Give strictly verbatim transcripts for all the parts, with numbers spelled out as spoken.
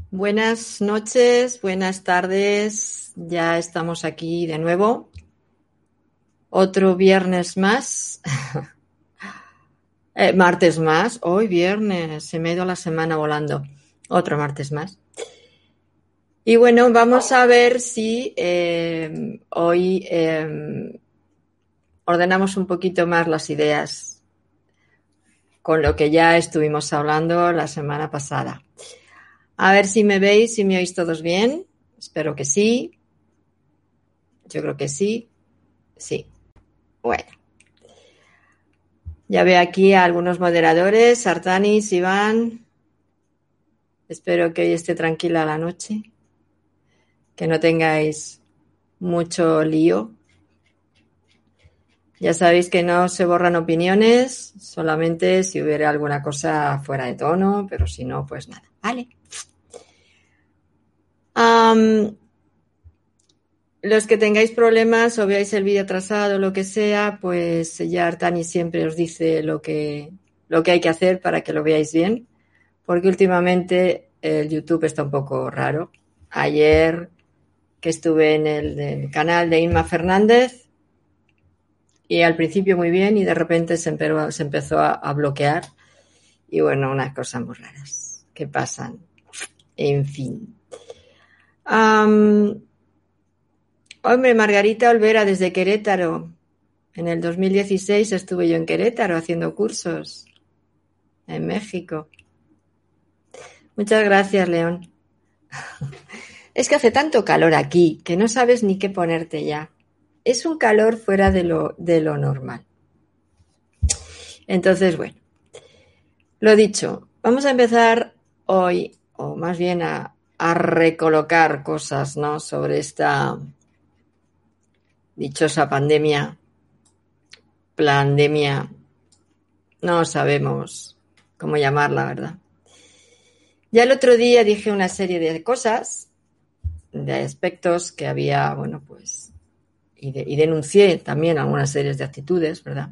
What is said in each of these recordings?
Buenas noches, buenas tardes, ya estamos aquí de nuevo. Otro viernes más, eh, martes más, hoy viernes, se me ha ido la semana volando, otro martes más. Y bueno, vamos a ver si eh, hoy eh, ordenamos un poquito más las ideas con lo que ya estuvimos hablando la semana pasada. A ver si me veis, si me oís todos bien. Espero que sí. Yo creo que sí. Sí. Bueno. Ya veo aquí a algunos moderadores. Sartanis, Iván. Espero que hoy esté tranquila la noche. Que no tengáis mucho lío. Ya sabéis que no se borran opiniones. Solamente si hubiera alguna cosa fuera de tono. Pero si no, pues nada. Vale. Um, Los que tengáis problemas o veáis el vídeo atrasado o lo que sea, pues ya Artani siempre os dice lo que, lo que hay que hacer para que lo veáis bien, porque últimamente el YouTube está un poco raro. Ayer que estuve en el, el canal de Inma Fernández y al principio muy bien y de repente se, empe- se empezó a, a bloquear y bueno, unas cosas muy raras que pasan. En fin. Um, Hombre, Margarita Olvera desde Querétaro. En el dos mil dieciséis estuve yo en Querétaro haciendo cursos en México. Muchas gracias, León. Es que hace tanto calor aquí que no sabes ni qué ponerte ya. Es un calor fuera de lo, de lo normal. Entonces, bueno, lo dicho, vamos a empezar hoy, o más bien a, a recolocar cosas, ¿no?, sobre esta dichosa pandemia, plandemia, no sabemos cómo llamarla, ¿verdad? Ya el otro día dije una serie de cosas, de aspectos que había, bueno, pues, y, de, y denuncié también algunas series de actitudes, ¿verdad?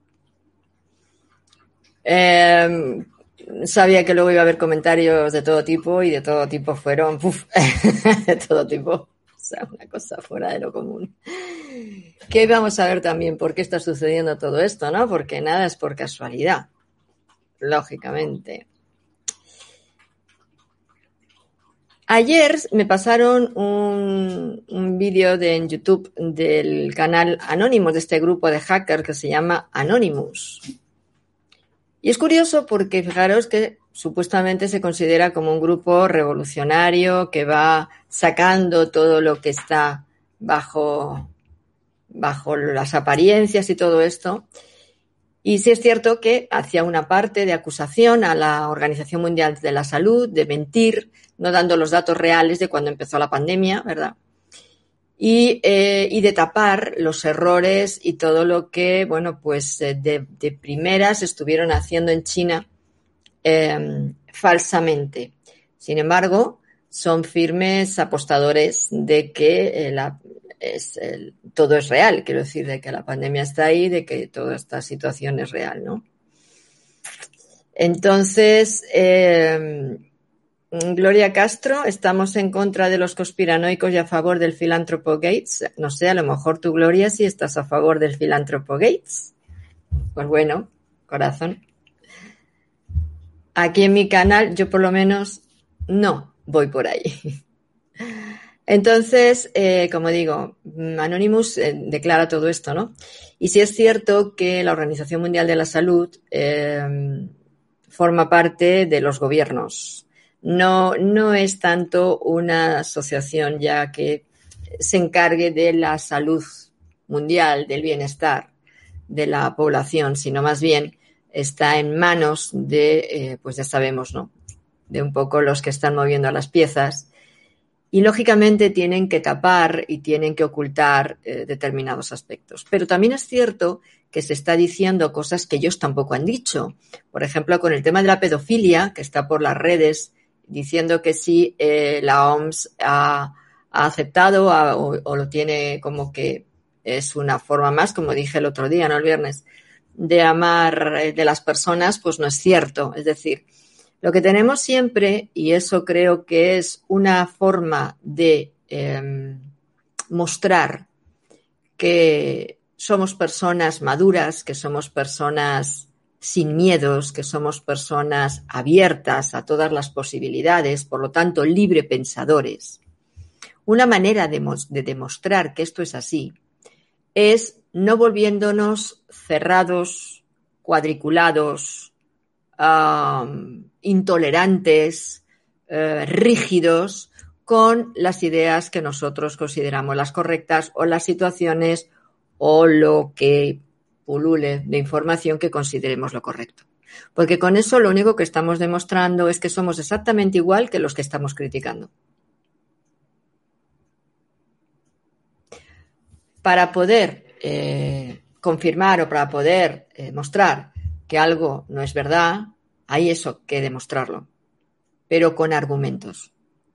Eh, sabía que luego iba a haber comentarios de todo tipo y de todo tipo fueron, ¡puf! De todo tipo. O sea, una cosa fuera de lo común. Que vamos a ver también por qué está sucediendo todo esto, ¿no? Porque nada es por casualidad, lógicamente. Ayer me pasaron un, un vídeo de, en YouTube del canal Anonymous, de este grupo de hackers que se llama Anonymous. Y es curioso porque fijaros que supuestamente se considera como un grupo revolucionario que va sacando todo lo que está bajo, bajo las apariencias y todo esto. Y sí es cierto que hacía una parte de acusación a la Organización Mundial de la Salud de mentir, no dando los datos reales de cuando empezó la pandemia, ¿verdad? Y, eh, y de tapar los errores y todo lo que, bueno, pues eh, de, de primeras estuvieron haciendo en China eh, falsamente. Sin embargo, son firmes apostadores de que eh, la, es, el, todo es real, quiero decir, de que la pandemia está ahí, de que toda esta situación es real, ¿no? Entonces, eh, Gloria Castro, estamos en contra de los conspiranoicos y a favor del filántropo Gates. No sé, a lo mejor tú, Gloria, sí estás a favor del filántropo Gates. Pues bueno, corazón. Aquí en mi canal, yo por lo menos no voy por ahí. Entonces, eh, como digo, Anonymous eh, declara todo esto, ¿no? Y sí es cierto que la Organización Mundial de la Salud eh, forma parte de los gobiernos. No, no es tanto una asociación ya que se encargue de la salud mundial, del bienestar de la población, sino más bien está en manos de, eh, pues ya sabemos, ¿no?, de un poco los que están moviendo las piezas y lógicamente tienen que tapar y tienen que ocultar eh, determinados aspectos. Pero también es cierto que se está diciendo cosas que ellos tampoco han dicho. Por ejemplo, con el tema de la pedofilia, que está por las redes, diciendo que sí, eh, la O M S ha, ha aceptado a, o, o lo tiene como que es una forma más, como dije el otro día, ¿no?, el viernes, de amar de las personas, pues no es cierto. Es decir, Lo que tenemos siempre, y eso creo que es una forma de eh, mostrar que somos personas maduras, que somos personas sin miedos, que somos personas abiertas a todas las posibilidades, por lo tanto, libre pensadores. Una manera de, de demostrar que esto es así es no volviéndonos cerrados, cuadriculados, um, intolerantes, uh, rígidos con las ideas que nosotros consideramos las correctas o las situaciones o lo que pulule de información que consideremos lo correcto. Porque con eso lo único que estamos demostrando es que somos exactamente igual que los que estamos criticando. Para poder eh, confirmar o para poder eh, mostrar que algo no es verdad, hay eso que demostrarlo, pero con argumentos.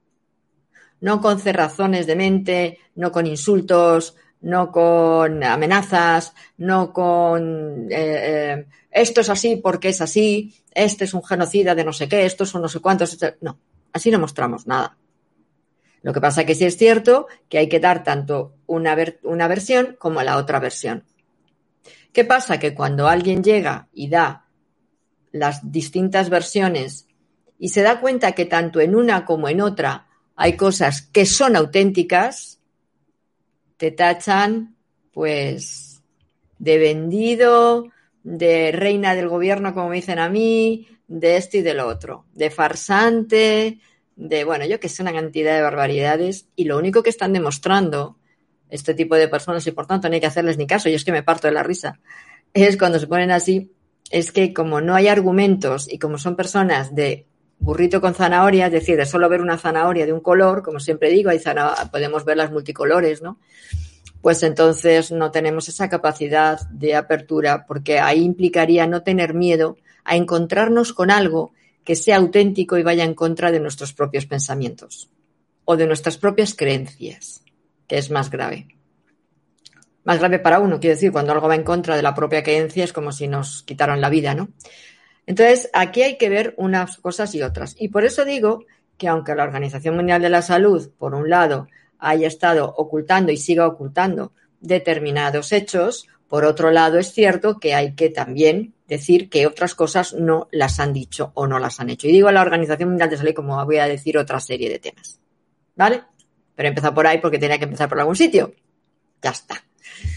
No con cerrazones de mente, no con insultos, no con amenazas, no con eh, eh, esto es así porque es así, este es un genocida de no sé qué, estos son no sé cuántos. No, así no mostramos nada. Lo que pasa es que sí es cierto que hay que dar tanto una, ver, una versión como la otra versión. ¿Qué pasa? Que cuando alguien llega y da las distintas versiones y se da cuenta que tanto en una como en otra hay cosas que son auténticas, te tachan, pues, de vendido, de reina del gobierno, como me dicen a mí, de esto y de lo otro, de farsante, de, bueno, yo que sé, una cantidad de barbaridades, y lo único que están demostrando este tipo de personas, y por tanto no hay que hacerles ni caso, yo es que me parto de la risa, es cuando se ponen así, es que como no hay argumentos y como son personas de burrito con zanahoria, es decir, de solo ver una zanahoria de un color, como siempre digo, hay zanahoria, podemos ver las multicolores, ¿no? Pues entonces no tenemos esa capacidad de apertura, porque ahí implicaría no tener miedo a encontrarnos con algo que sea auténtico y vaya en contra de nuestros propios pensamientos o de nuestras propias creencias, que es más grave. Más grave para uno, quiero decir, cuando algo va en contra de la propia creencia es como si nos quitaran la vida, ¿no? Entonces, aquí hay que ver unas cosas y otras. Y por eso digo que aunque la Organización Mundial de la Salud, por un lado, haya estado ocultando y siga ocultando determinados hechos, por otro lado es cierto que hay que también decir que otras cosas no las han dicho o no las han hecho. Y digo a la Organización Mundial de la Salud como voy a decir otra serie de temas, ¿vale? Pero he empezado por ahí porque tenía que empezar por algún sitio. Ya está.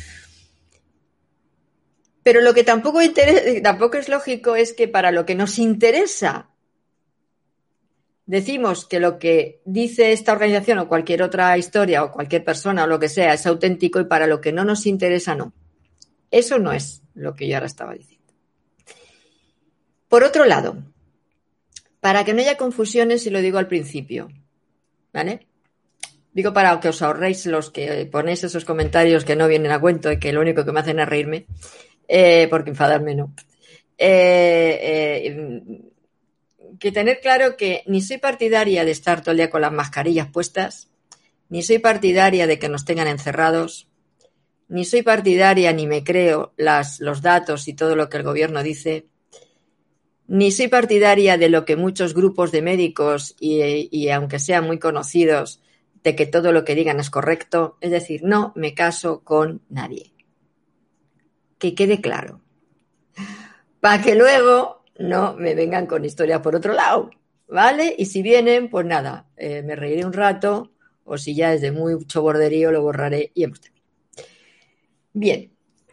Pero lo que tampoco, interesa, tampoco es lógico es que para lo que nos interesa decimos que lo que dice esta organización o cualquier otra historia o cualquier persona o lo que sea es auténtico y para lo que no nos interesa no. Eso no es lo que yo ahora estaba diciendo. Por otro lado, para que no haya confusiones, y lo digo al principio, ¿vale? Digo para que os ahorréis los que ponéis esos comentarios que no vienen a cuento y que lo único que me hacen es reírme, eh, porque enfadarme no. Eh, eh, que tener claro que ni soy partidaria de estar todo el día con las mascarillas puestas, ni soy partidaria de que nos tengan encerrados, ni soy partidaria ni me creo las, los datos y todo lo que el gobierno dice, ni soy partidaria de lo que muchos grupos de médicos y, y aunque sean muy conocidos, de que todo lo que digan es correcto. Es decir, no me caso con nadie. Que quede claro. Para que luego no me vengan con historias por otro lado, ¿vale? Y si vienen, pues nada, eh, me reiré un rato, o si ya es de mucho borderío, lo borraré y hemos terminado. Bien.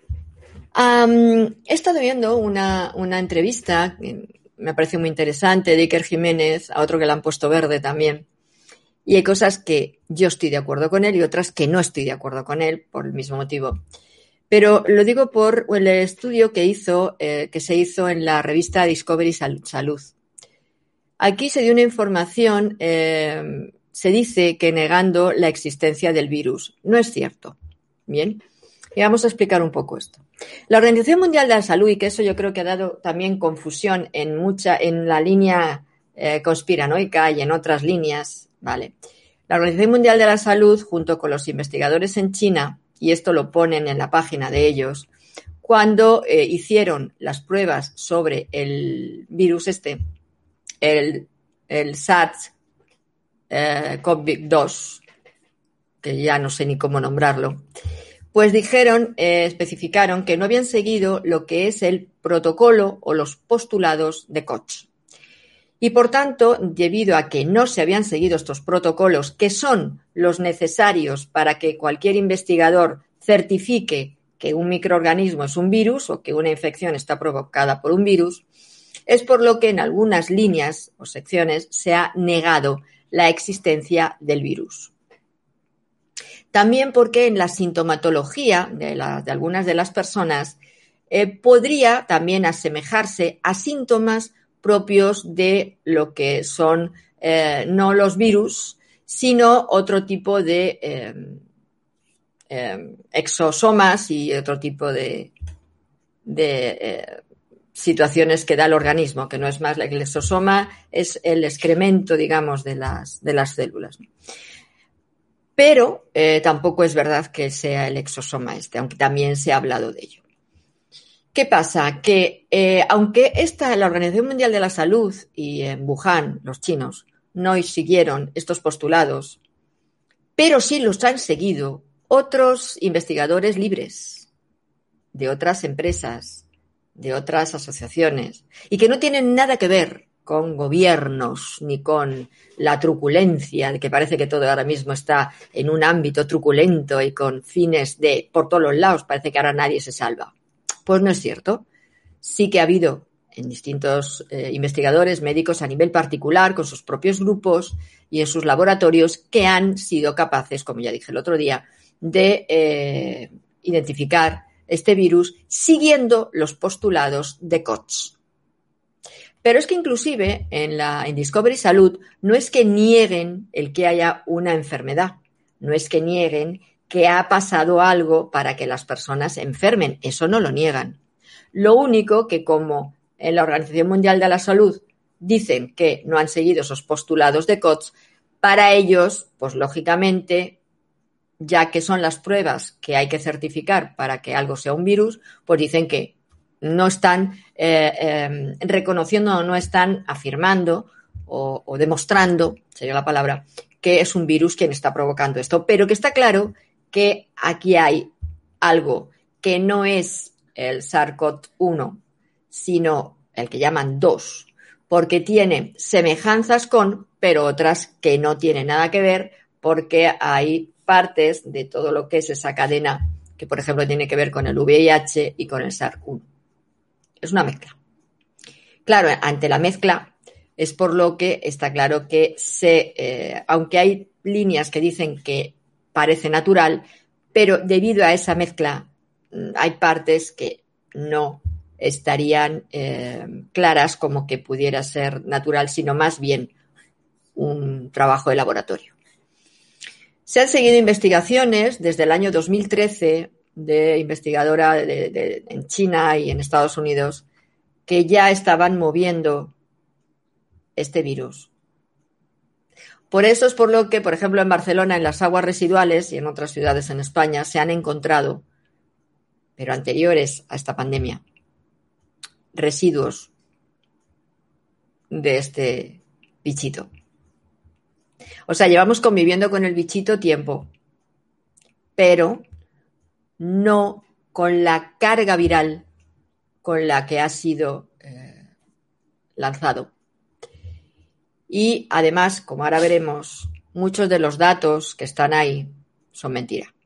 Um, he estado viendo una, una entrevista, que me parece muy interesante, de Iker Jiménez, a otro que le han puesto verde también, y hay cosas que yo estoy de acuerdo con él y otras que no estoy de acuerdo con él por el mismo motivo. Pero lo digo por el estudio que hizo, eh, que se hizo en la revista Discovery Salud. Aquí se dio una información, eh, se dice que negando la existencia del virus. No es cierto. Bien, y vamos a explicar un poco esto. La Organización Mundial de la Salud, y que eso yo creo que ha dado también confusión en mucha, en la línea eh, conspiranoica y en otras líneas, ¿vale? La Organización Mundial de la Salud, junto con los investigadores en China, y esto lo ponen en la página de ellos, cuando eh, hicieron las pruebas sobre el virus este, el, el SARS-CoV dos, que ya no sé ni cómo nombrarlo, pues dijeron, eh, especificaron que no habían seguido lo que es el protocolo o los postulados de Koch. Y por tanto, debido a que no se habían seguido estos protocolos, que son los necesarios para que cualquier investigador certifique que un microorganismo es un virus o que una infección está provocada por un virus, es por lo que en algunas líneas o secciones se ha negado la existencia del virus. También porque en la sintomatología de, la, de algunas de las personas eh, podría también asemejarse a síntomas propios de lo que son eh, no los virus, sino otro tipo de eh, eh, exosomas y otro tipo de, de eh, situaciones que da el organismo, que no es más, el exosoma es el excremento, digamos, de las, de las células. Pero eh, tampoco es verdad que sea el exosoma este, aunque también se ha hablado de ello. ¿Qué pasa? Que eh, aunque esta, la Organización Mundial de la Salud y en Wuhan, los chinos, no siguieron estos postulados, pero sí los han seguido otros investigadores libres de otras empresas, de otras asociaciones, y que no tienen nada que ver con gobiernos ni con la truculencia, de que parece que todo ahora mismo está en un ámbito truculento y con fines de por todos los lados, parece que ahora nadie se salva. Pues no es cierto. Sí que ha habido en distintos eh, investigadores médicos a nivel particular, con sus propios grupos y en sus laboratorios, que han sido capaces, como ya dije el otro día, de eh, identificar este virus siguiendo los postulados de Koch. Pero es que inclusive en, la, en Discovery Salud no es que nieguen el que haya una enfermedad, no es que nieguen que ha pasado algo para que las personas se enfermen. Eso no lo niegan. Lo único que, como en la Organización Mundial de la Salud dicen que no han seguido esos postulados de Koch, para ellos, pues lógicamente, ya que son las pruebas que hay que certificar para que algo sea un virus, pues dicen que no están eh, eh, reconociendo o no están afirmando o, o demostrando, sería la palabra, que es un virus quien está provocando esto, pero que está claro que aquí hay algo que no es el SARS-CoV uno, sino el que llaman dos, porque tiene semejanzas con, pero otras que no tienen nada que ver, porque hay partes de todo lo que es esa cadena que, por ejemplo, tiene que ver con el V I H y con el SARS uno. Es una mezcla. Claro, ante la mezcla es por lo que está claro que se, eh, aunque hay líneas que dicen que parece natural, pero debido a esa mezcla hay partes que no estarían eh, claras como que pudiera ser natural, sino más bien un trabajo de laboratorio. Se han seguido investigaciones desde el año dos mil trece de investigadora de, de, en China y en Estados Unidos que ya estaban moviendo este virus. Por eso es por lo que, por ejemplo, en Barcelona, en las aguas residuales y en otras ciudades en España, se han encontrado, pero anteriores a esta pandemia, residuos de este bichito. O sea, llevamos conviviendo con el bichito tiempo, pero no con la carga viral con la que ha sido eh, lanzado. Y además, como ahora veremos, muchos de los datos que están ahí son mentira.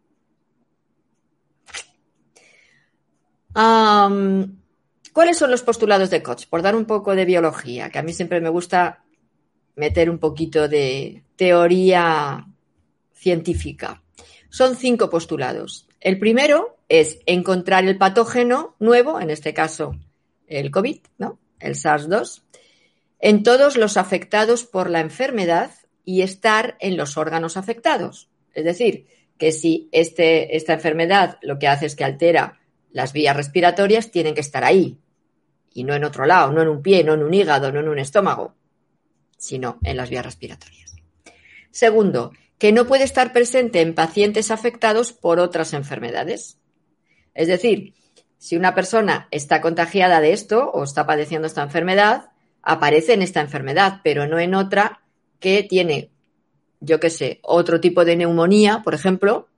Um, ¿Cuáles son los postulados de Koch? Por dar un poco de biología, que a mí siempre me gusta meter un poquito de teoría científica. Son cinco postulados. El primero es encontrar el patógeno nuevo, en este caso el COVID, ¿no? El SARS dos, en todos los afectados por la enfermedad y estar en los órganos afectados. Es decir, que si este, esta enfermedad lo que hace es que altera las vías respiratorias, tienen que estar ahí y no en otro lado, no en un pie, no en un hígado, no en un estómago, sino en las vías respiratorias. Segundo, que no puede estar presente en pacientes afectados por otras enfermedades. Es decir, si una persona está contagiada de esto o está padeciendo esta enfermedad, aparece en esta enfermedad, pero no en otra que tiene, yo qué sé, otro tipo de neumonía, por ejemplo,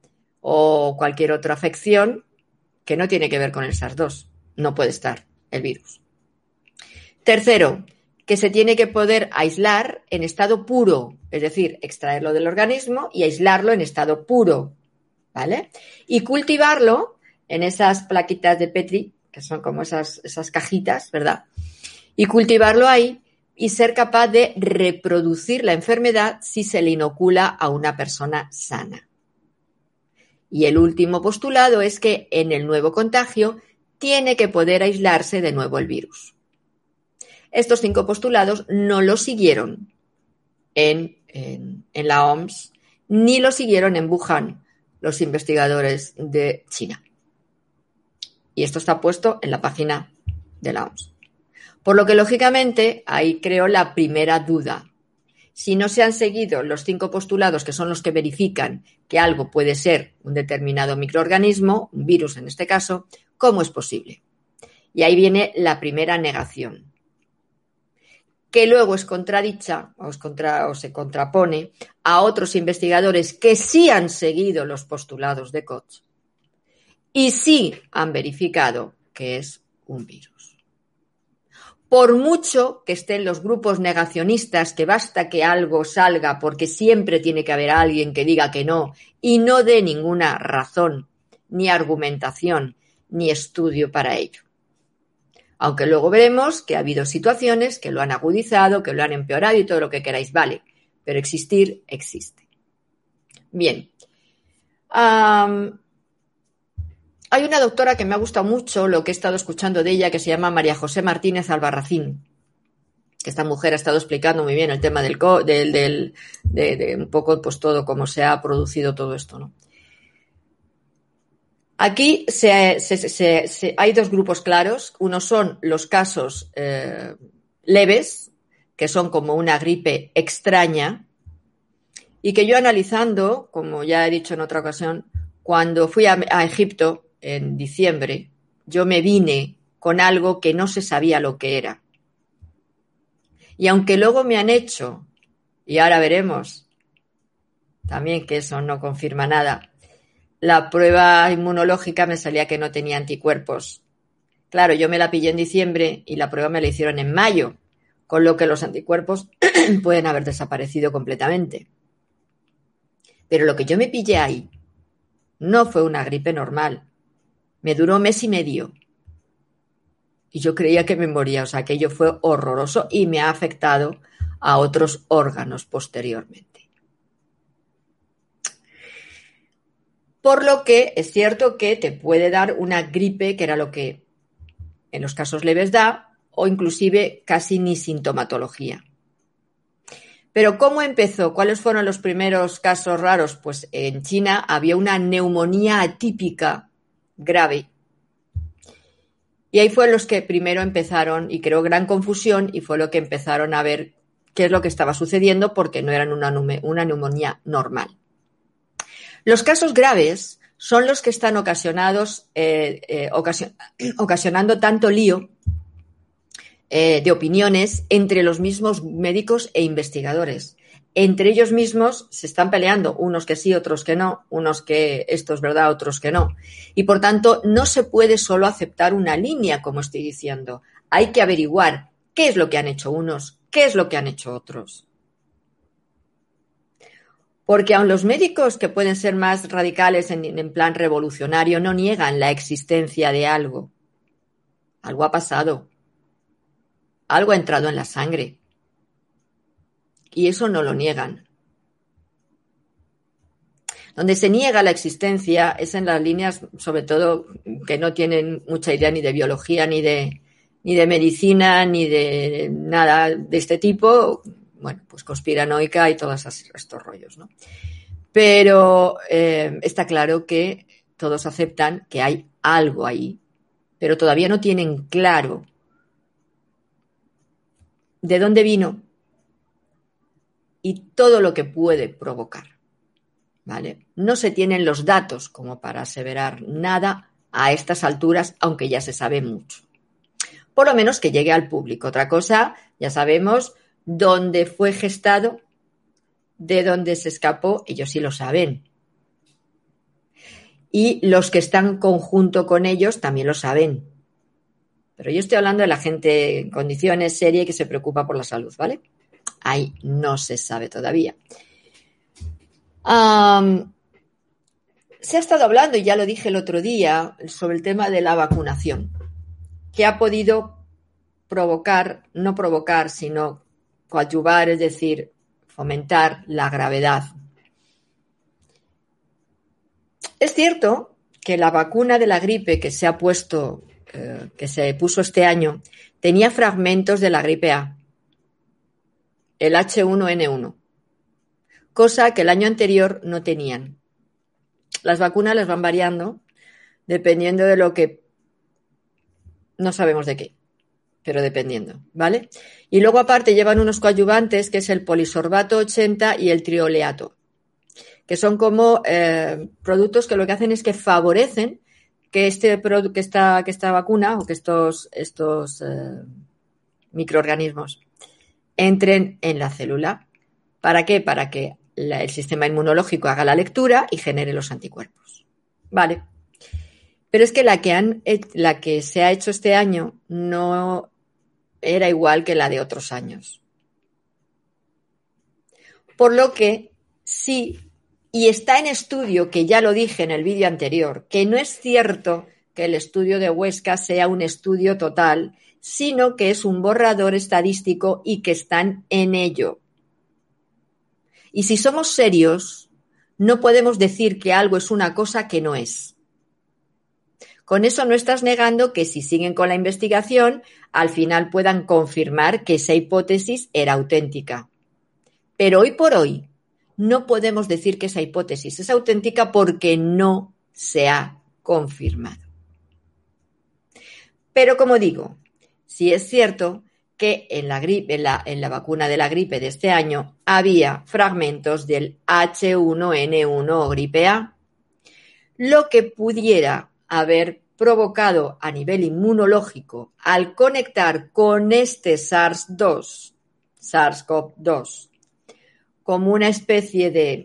o cualquier otra afección que no tiene que ver con el SARS dos. No puede estar el virus. Tercero, que se tiene que poder aislar en estado puro, es decir, extraerlo del organismo y aislarlo en estado puro, ¿vale? Y cultivarlo en esas plaquitas de Petri, que son como esas, esas cajitas, ¿verdad? Y cultivarlo ahí y ser capaz de reproducir la enfermedad si se le inocula a una persona sana. Y el último postulado es que en el nuevo contagio tiene que poder aislarse de nuevo el virus. Estos cinco postulados no los siguieron en, en, en la O M S, ni los siguieron en Wuhan los investigadores de China. Y esto está puesto en la página de la O M S. Por lo que, lógicamente, ahí creo la primera duda. Si no se han seguido los cinco postulados, que son los que verifican que algo puede ser un determinado microorganismo, un virus en este caso, ¿cómo es posible? Y ahí viene la primera negación, que luego es contradicha o, es contra, o se contrapone a otros investigadores que sí han seguido los postulados de Koch y sí han verificado que es un virus. Por mucho que estén los grupos negacionistas, que basta que algo salga porque siempre tiene que haber alguien que diga que no y no dé ninguna razón, ni argumentación, ni estudio para ello. Aunque luego veremos que ha habido situaciones que lo han agudizado, que lo han empeorado y todo lo que queráis, vale, pero existir existe. Bien. Um, Hay una doctora que me ha gustado mucho lo que he estado escuchando de ella, que se llama María José Martínez Albarracín. Esta mujer ha estado explicando muy bien el tema del, del, del de, de un poco pues todo cómo se ha producido todo esto, ¿no? Aquí se, se, se, se, hay dos grupos claros. Uno son los casos eh, leves, que son como una gripe extraña, y que yo analizando, como ya he dicho en otra ocasión, cuando fui a, a Egipto en diciembre, yo me vine con algo que no se sabía lo que era. Y aunque luego me han hecho, y ahora veremos también que eso no confirma nada, la prueba inmunológica me salía que no tenía anticuerpos. Claro, yo me la pillé en diciembre y la prueba me la hicieron en mayo, con lo que los anticuerpos pueden haber desaparecido completamente. Pero lo que yo me pillé ahí no fue una gripe normal. Me duró mes y medio. Y yo creía que me moría. O sea, aquello fue horroroso y me ha afectado a otros órganos posteriormente. Por lo que es cierto que te puede dar una gripe, que era lo que en los casos leves da, o inclusive casi ni sintomatología. Pero ¿cómo empezó? ¿Cuáles fueron los primeros casos raros? Pues en China había una neumonía atípica grave. Y ahí fue los que primero empezaron, y creó gran confusión, y fue lo que empezaron a ver qué es lo que estaba sucediendo, porque no eran una, una neumonía normal. Los casos graves son los que están ocasionados, eh, eh, ocasion, ocasionando tanto lío eh, de opiniones entre los mismos médicos e investigadores. Entre ellos mismos se están peleando, unos que sí, otros que no, unos que esto es verdad, otros que no. Y por tanto, no se puede solo aceptar una línea, como estoy diciendo. Hay que averiguar qué es lo que han hecho unos, qué es lo que han hecho otros. Porque aun los médicos que pueden ser más radicales en, en plan revolucionario no niegan la existencia de algo. Algo ha pasado. Algo ha entrado en la sangre. Y eso no lo niegan. Donde se niega la existencia es en las líneas, sobre todo, que no tienen mucha idea ni de biología, ni de, ni de medicina, ni de nada de este tipo. Bueno, pues conspiranoica y todos estos rollos, ¿no? Pero eh, está claro que todos aceptan que hay algo ahí, pero todavía no tienen claro de dónde vino y todo lo que puede provocar, ¿vale? No se tienen los datos como para aseverar nada a estas alturas, aunque ya se sabe mucho. Por lo menos que llegue al público. Otra cosa, ya sabemos, dónde fue gestado, de dónde se escapó, ellos sí lo saben. Y los que están conjunto con ellos también lo saben. Pero yo estoy hablando de la gente en condiciones seria que se preocupa por la salud, ¿vale? Ahí no se sabe todavía. Um, se ha estado hablando, y ya lo dije el otro día, sobre el tema de la vacunación, que ha podido provocar, no provocar, sino coadyuvar, es decir, fomentar la gravedad. Es cierto que la vacuna de la gripe que se ha puesto, eh, que se puso este año, tenía fragmentos de la gripe A, el hache uno ene uno, cosa que el año anterior no tenían. Las vacunas les van variando dependiendo de lo que, no sabemos de qué, pero dependiendo, ¿vale? Y luego aparte llevan unos coadyuvantes, que es el polisorbato ochenta y el trioleato, que son como eh, productos que lo que hacen es que favorecen que este que esta, que esta vacuna o que estos, estos eh, microorganismos entren en la célula. ¿Para qué? Para que la, el sistema inmunológico haga la lectura y genere los anticuerpos. Vale. Pero es que la que, han, la que se ha hecho este año no era igual que la de otros años. Por lo que sí, y está en estudio, que ya lo dije en el vídeo anterior, que no es cierto que el estudio de Huesca sea un estudio total, sino que es un borrador estadístico y que están en ello. Y si somos serios, no podemos decir que algo es una cosa que no es. Con eso no estás negando que si siguen con la investigación, al final puedan confirmar que esa hipótesis era auténtica. Pero hoy por hoy no podemos decir que esa hipótesis es auténtica porque no se ha confirmado. Pero como digo, sí es cierto que en la, gripe, en, la, en la vacuna de la gripe de este año había fragmentos del hache uno ene uno o gripe A, lo que pudiera haber provocado a nivel inmunológico al conectar con este SARS dos, SARS-CoV dos, como una especie de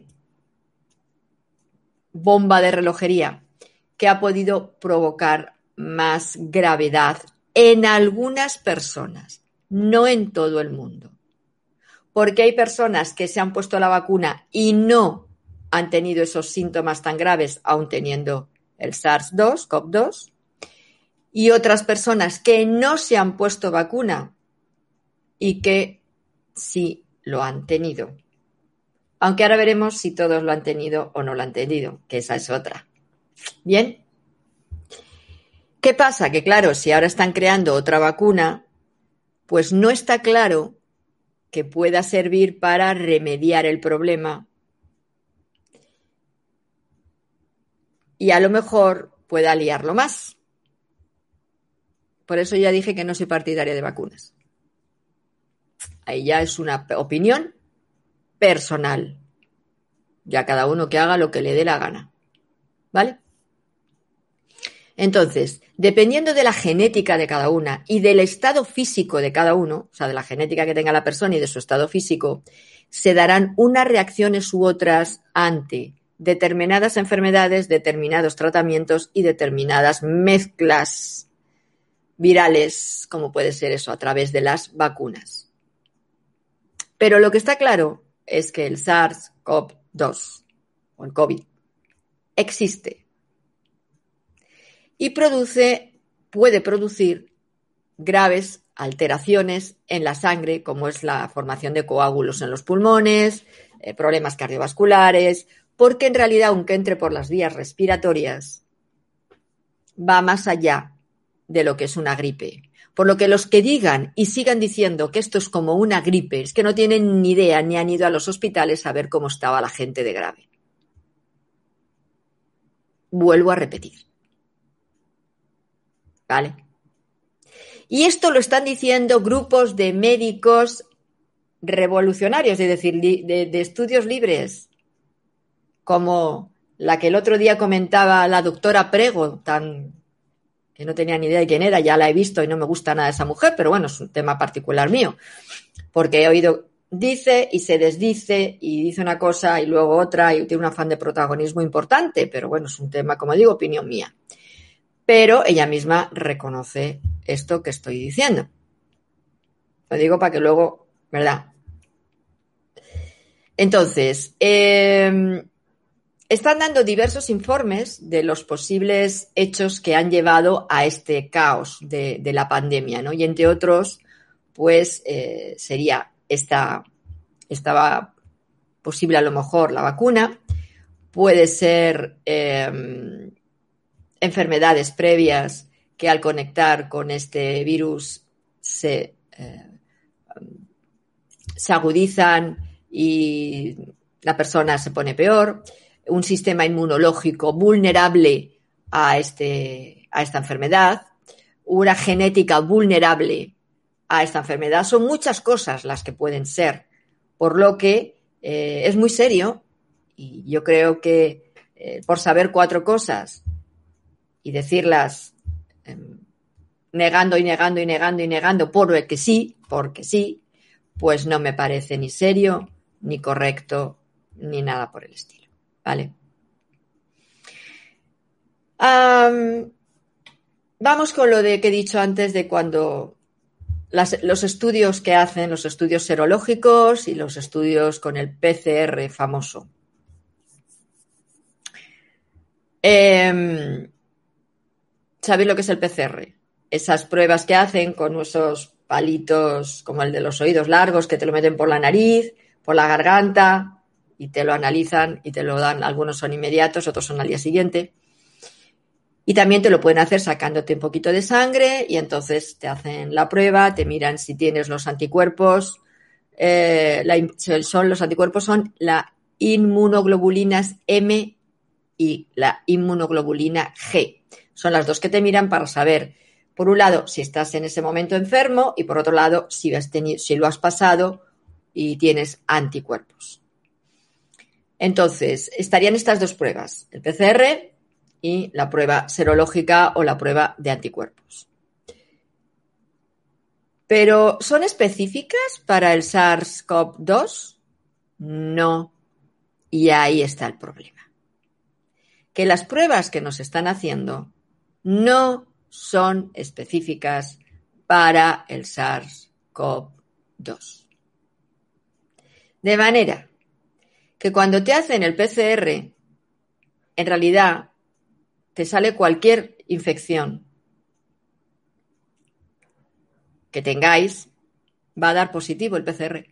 bomba de relojería que ha podido provocar más gravedad en algunas personas, no en todo el mundo. Porque hay personas que se han puesto la vacuna y no han tenido esos síntomas tan graves, aun teniendo el SARS dos, CoV dos, y otras personas que no se han puesto vacuna y que sí lo han tenido. Aunque ahora veremos si todos lo han tenido o no lo han tenido, que esa es otra. Bien. ¿Qué pasa? Que claro, si ahora están creando otra vacuna, pues no está claro que pueda servir para remediar el problema y a lo mejor pueda liarlo más. Por eso ya dije que no soy partidaria de vacunas. Ahí ya es una opinión personal. Ya cada uno que haga lo que le dé la gana. ¿Vale? Entonces, dependiendo de la genética de cada una y del estado físico de cada uno, o sea, de la genética que tenga la persona y de su estado físico, se darán unas reacciones u otras ante determinadas enfermedades, determinados tratamientos y determinadas mezclas virales, como puede ser eso, a través de las vacunas. Pero lo que está claro es que el SARS-CoV dos o el COVID existe y produce, puede producir graves alteraciones en la sangre, como es la formación de coágulos en los pulmones, eh, problemas cardiovasculares, porque en realidad, aunque entre por las vías respiratorias, va más allá de lo que es una gripe. Por lo que los que digan y sigan diciendo que esto es como una gripe, es que no tienen ni idea ni han ido a los hospitales a ver cómo estaba la gente de grave. Vuelvo a repetir. ¿Vale? Y esto lo están diciendo grupos de médicos revolucionarios, es decir, de, de estudios libres, como la que el otro día comentaba la doctora Prego, tan que no tenía ni idea de quién era, ya la he visto y no me gusta nada esa mujer, pero bueno, es un tema particular mío, porque he oído, dice y se desdice y dice una cosa y luego otra y tiene un afán de protagonismo importante, pero bueno, es un tema, como digo, opinión mía. Pero ella misma reconoce esto que estoy diciendo. Lo digo para que luego, ¿verdad? Entonces, eh, están dando diversos informes de los posibles hechos que han llevado a este caos de, de la pandemia, ¿no? Y entre otros, pues eh, sería esta, estaba posible a lo mejor la vacuna, puede ser eh, enfermedades previas que al conectar con este virus se, eh, se agudizan y la persona se pone peor, un sistema inmunológico vulnerable a, este, a esta enfermedad, una genética vulnerable a esta enfermedad. Son muchas cosas las que pueden ser, por lo que eh, es muy serio y yo creo que eh, por saber cuatro cosas y decirlas eh, negando y negando y negando y negando porque sí, porque sí, pues no me parece ni serio, ni correcto, ni nada por el estilo, ¿vale? Um, vamos con lo de que he dicho antes de cuando las, los estudios que hacen, los estudios serológicos y los estudios con el P C R famoso. Eh, ¿Sabéis lo que es el P C R? Esas pruebas que hacen con esos palitos como el de los oídos largos que te lo meten por la nariz, por la garganta y te lo analizan y te lo dan. Algunos son inmediatos, otros son al día siguiente. Y también te lo pueden hacer sacándote un poquito de sangre y entonces te hacen la prueba, te miran si tienes los anticuerpos. Eh, la, son, los anticuerpos son la inmunoglobulinas M y la inmunoglobulina G. Son las dos que te miran para saber, por un lado, si estás en ese momento enfermo y por otro lado, si, has tenido, si lo has pasado y tienes anticuerpos. Entonces, estarían estas dos pruebas, el P C R y la prueba serológica o la prueba de anticuerpos. ¿Pero son específicas para el SARS-CoV dos? No. Y ahí está el problema. Que las pruebas que nos están haciendo no son específicas para el SARS-CoV dos. De manera que cuando te hacen el P C R, en realidad te sale cualquier infección que tengáis, va a dar positivo el P C R.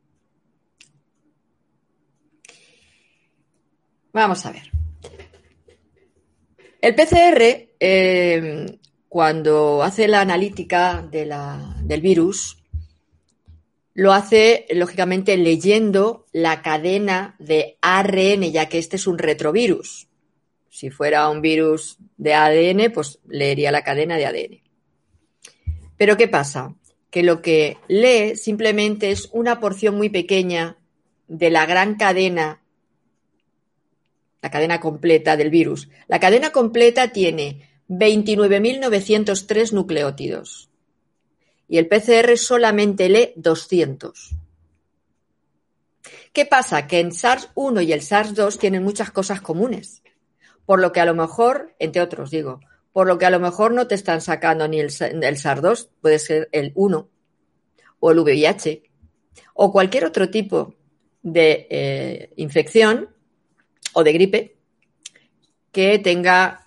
Vamos a ver. El P C R, eh, cuando hace la analítica de la, del virus, lo hace, lógicamente, leyendo la cadena de A R N, ya que este es un retrovirus. Si fuera un virus de A D N, pues leería la cadena de A D N. Pero ¿qué pasa? Que lo que lee simplemente es una porción muy pequeña de la gran cadena, la cadena completa del virus. La cadena completa tiene veintinueve mil novecientos tres nucleótidos y el P C R solamente lee doscientos. ¿Qué pasa? Que en SARS uno y el SARS dos tienen muchas cosas comunes, por lo que a lo mejor, entre otros digo, por lo que a lo mejor no te están sacando ni el, el SARS dos, puede ser el uno o el V I H o cualquier otro tipo de eh, infección o de gripe que tenga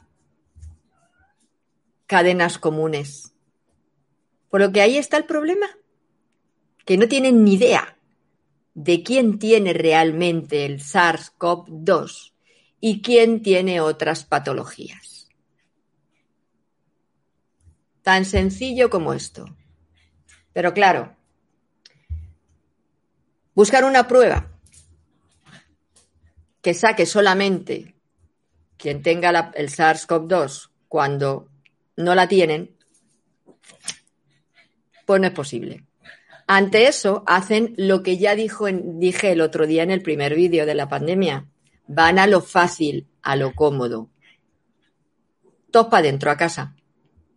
cadenas comunes. Por lo que ahí está el problema, que no tienen ni idea de quién tiene realmente el SARS-CoV dos y quién tiene otras patologías. Tan sencillo como esto. Pero claro, buscar una prueba que saque solamente quien tenga la, el SARS-CoV dos cuando no la tienen, pues no es posible. Ante eso, hacen lo que ya dijo en, dije el otro día en el primer vídeo de la pandemia. Van a lo fácil, a lo cómodo. Todos para adentro, a casa.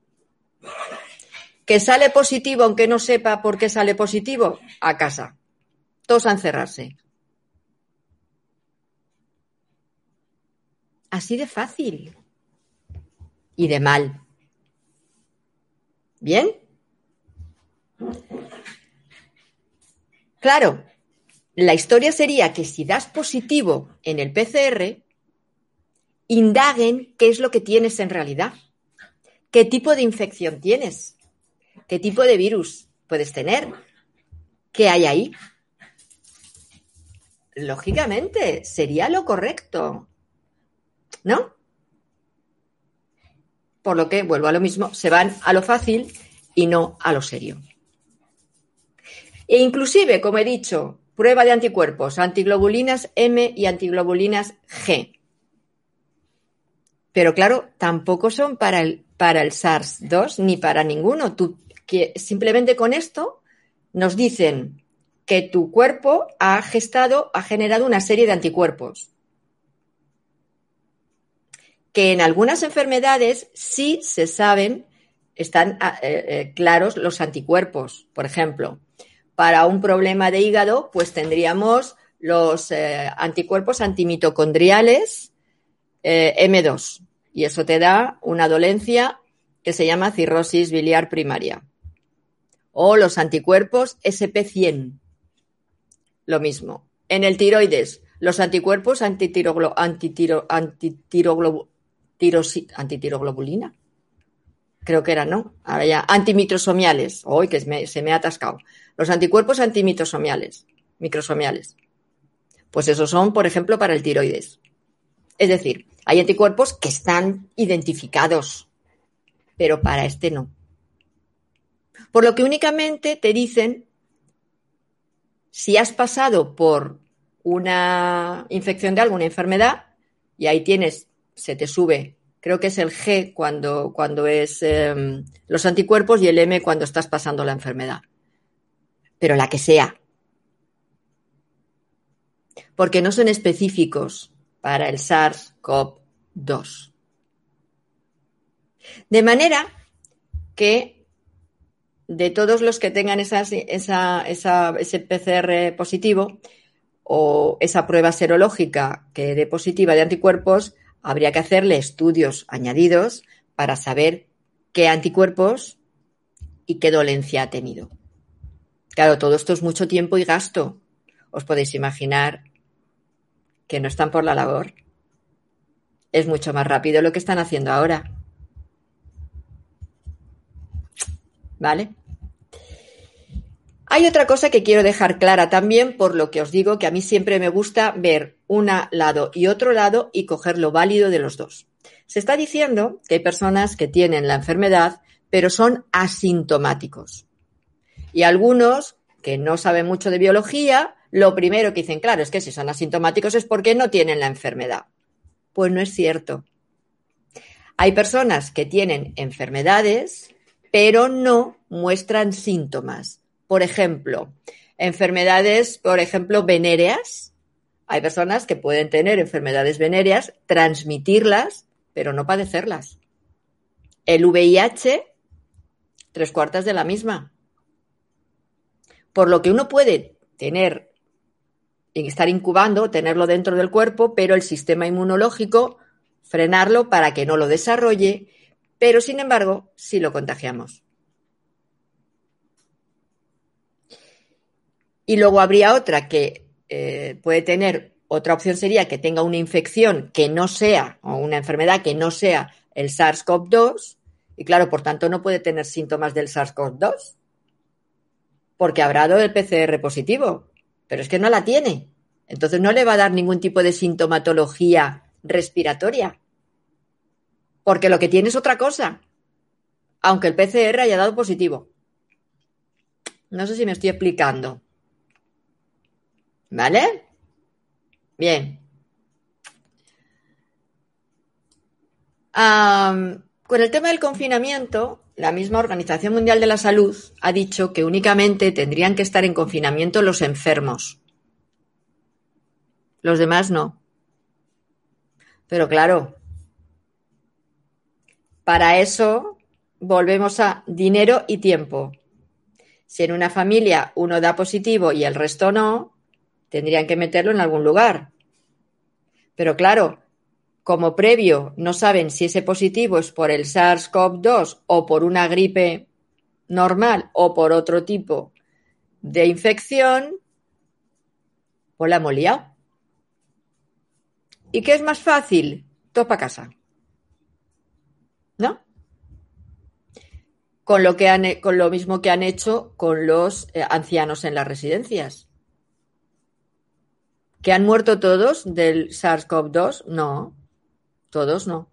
¿Que sale positivo aunque no sepa por qué sale positivo? A casa. Todos a encerrarse. Así de fácil. Y de mal. ¿Bien? Claro, la historia sería que si das positivo en el P C R, indaguen qué es lo que tienes en realidad. ¿Qué tipo de infección tienes? ¿Qué tipo de virus puedes tener? ¿Qué hay ahí? Lógicamente, sería lo correcto, ¿no? Por lo que, vuelvo a lo mismo, se van a lo fácil y no a lo serio. E inclusive, como he dicho, prueba de anticuerpos, antiglobulinas M y antiglobulinas G. Pero claro, tampoco son para el, para el SARS dos ni para ninguno. Tú, que simplemente con esto nos dicen que tu cuerpo ha gestado, ha generado una serie de anticuerpos. Que en algunas enfermedades sí se saben, están eh, eh, claros los anticuerpos. Por ejemplo, para un problema de hígado, pues tendríamos los eh, anticuerpos antimitocondriales eh, eme dos. Y eso te da una dolencia que se llama cirrosis biliar primaria. O los anticuerpos ese pe cien. Lo mismo. En el tiroides, los anticuerpos antitiroglo, antitiro, antitiroglo, tirosi, antitiroglobulina. Creo que era, ¿no? Ahora ya. Antimicrosomiales. Hoy que me, se me ha atascado. Los anticuerpos antimicrosomiales. Microsomiales. Pues esos son, por ejemplo, para el tiroides. Es decir, hay anticuerpos que están identificados, pero para este no. Por lo que únicamente te dicen si has pasado por una infección de alguna enfermedad y ahí tienes, se te sube, creo que es el G cuando, cuando es eh, los anticuerpos y el M cuando estás pasando la enfermedad. Pero la que sea. Porque no son específicos para el SARS CoV dos. De manera que de todos los que tengan esas, esa, esa, ese pe ce erre positivo o esa prueba serológica que dé positiva de anticuerpos, habría que hacerle estudios añadidos para saber qué anticuerpos y qué dolencia ha tenido. Claro, todo esto es mucho tiempo y gasto. Os podéis imaginar que no están por la labor. Es mucho más rápido lo que están haciendo ahora. ¿Vale? Hay otra cosa que quiero dejar clara también, por lo que os digo que a mí siempre me gusta ver un lado y otro lado y coger lo válido de los dos. Se está diciendo que hay personas que tienen la enfermedad, pero son asintomáticos. Y algunos que no saben mucho de biología, lo primero que dicen, claro, es que si son asintomáticos es porque no tienen la enfermedad. Pues no es cierto. Hay personas que tienen enfermedades, pero no muestran síntomas. Por ejemplo, enfermedades, por ejemplo, venéreas. Hay personas que pueden tener enfermedades venéreas, transmitirlas, pero no padecerlas. El ve i hache, tres cuartas de la misma. Por lo que uno puede tener, estar incubando, tenerlo dentro del cuerpo, pero el sistema inmunológico frenarlo para que no lo desarrolle, pero sin embargo, sí lo contagiamos. Y luego habría otra que eh, puede tener, otra opción sería que tenga una infección que no sea, o una enfermedad que no sea el SARS CoV dos, y claro, por tanto no puede tener síntomas del SARS CoV dos, porque habrá dado el pe ce erre positivo, pero es que no la tiene. Entonces no le va a dar ningún tipo de sintomatología respiratoria, porque lo que tiene es otra cosa, aunque el pe ce erre haya dado positivo. No sé si me estoy explicando. ¿Vale? Bien. Um, con el tema del confinamiento, la misma Organización Mundial de la Salud ha dicho que únicamente tendrían que estar en confinamiento los enfermos. Los demás no. Pero claro, para eso volvemos a dinero y tiempo. Si en una familia uno da positivo y el resto no, tendrían que meterlo en algún lugar. Pero claro, como previo no saben si ese positivo es por el SARS-CoV dos o por una gripe normal o por otro tipo de infección, pues la hemos liado. ¿Y qué es más fácil? Todo para casa. ¿No? Con lo, que han, con lo mismo que han hecho con los eh, ancianos en las residencias. ¿Que han muerto todos del SARS-CoV dos? No, todos no.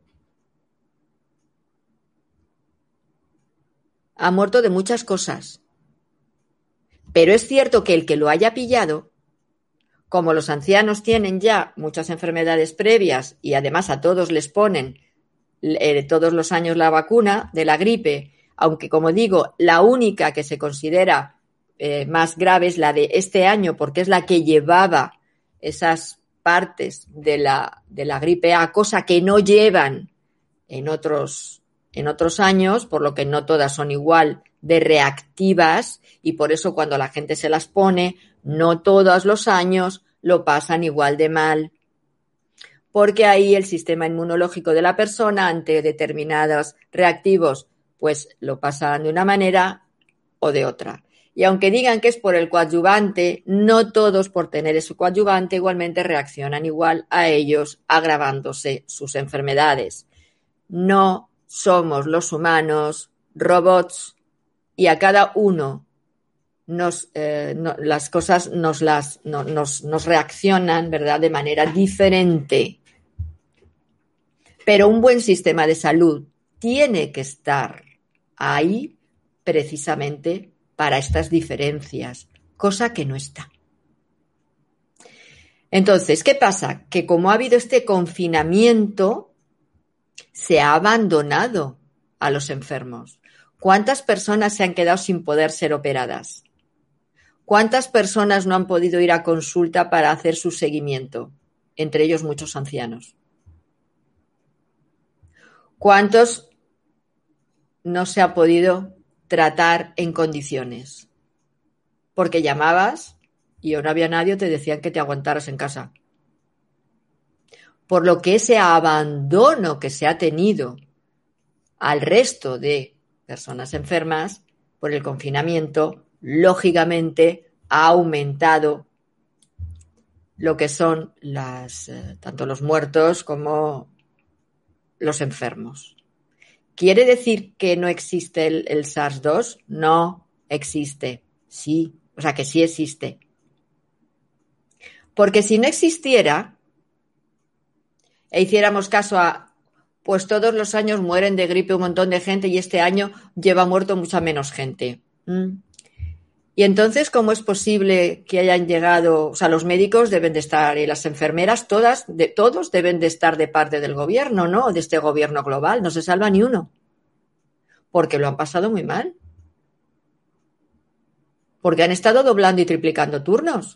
Han muerto de muchas cosas. Pero es cierto que el que lo haya pillado, como los ancianos tienen ya muchas enfermedades previas y además a todos les ponen eh, todos los años la vacuna de la gripe, aunque como digo, la única que se considera eh, más grave es la de este año porque es la que llevaba esas partes de la, de la gripe A, cosa que no llevan en otros, en otros años, por lo que no todas son igual de reactivas y por eso cuando la gente se las pone, no todos los años lo pasan igual de mal. Porque ahí el sistema inmunológico de la persona ante determinados reactivos pues lo pasan de una manera o de otra. Y aunque digan que es por el coadyuvante, no todos por tener ese coadyuvante igualmente reaccionan igual a ellos, agravándose sus enfermedades. No somos los humanos robots y a cada uno nos, eh, no, las cosas nos, las, no, nos, nos reaccionan, ¿verdad?, de manera diferente. Pero un buen sistema de salud tiene que estar ahí precisamente para estas diferencias, cosa que no está. Entonces, ¿qué pasa? Que como ha habido este confinamiento, se ha abandonado a los enfermos. ¿Cuántas personas se han quedado sin poder ser operadas? ¿Cuántas personas no han podido ir a consulta para hacer su seguimiento? Entre ellos muchos ancianos. ¿Cuántos no se ha podido tratar en condiciones? Porque llamabas y no había nadie, te decían que te aguantaras en casa. Por lo que ese abandono que se ha tenido al resto de personas enfermas por el confinamiento, lógicamente ha aumentado lo que son las, eh, tanto los muertos como los enfermos. ¿Quiere decir que no existe el, el SARS dos? No existe. Sí, o sea que sí existe. Porque si no existiera e hiciéramos caso a, pues todos los años mueren de gripe un montón de gente y este año lleva muerto mucha menos gente. ¿Mm? Y entonces, ¿cómo es posible que hayan llegado? O sea, los médicos deben de estar y las enfermeras, todas, de, todos deben de estar de parte del gobierno, ¿no? De este gobierno global. No se salva ni uno. Porque lo han pasado muy mal. Porque han estado doblando y triplicando turnos.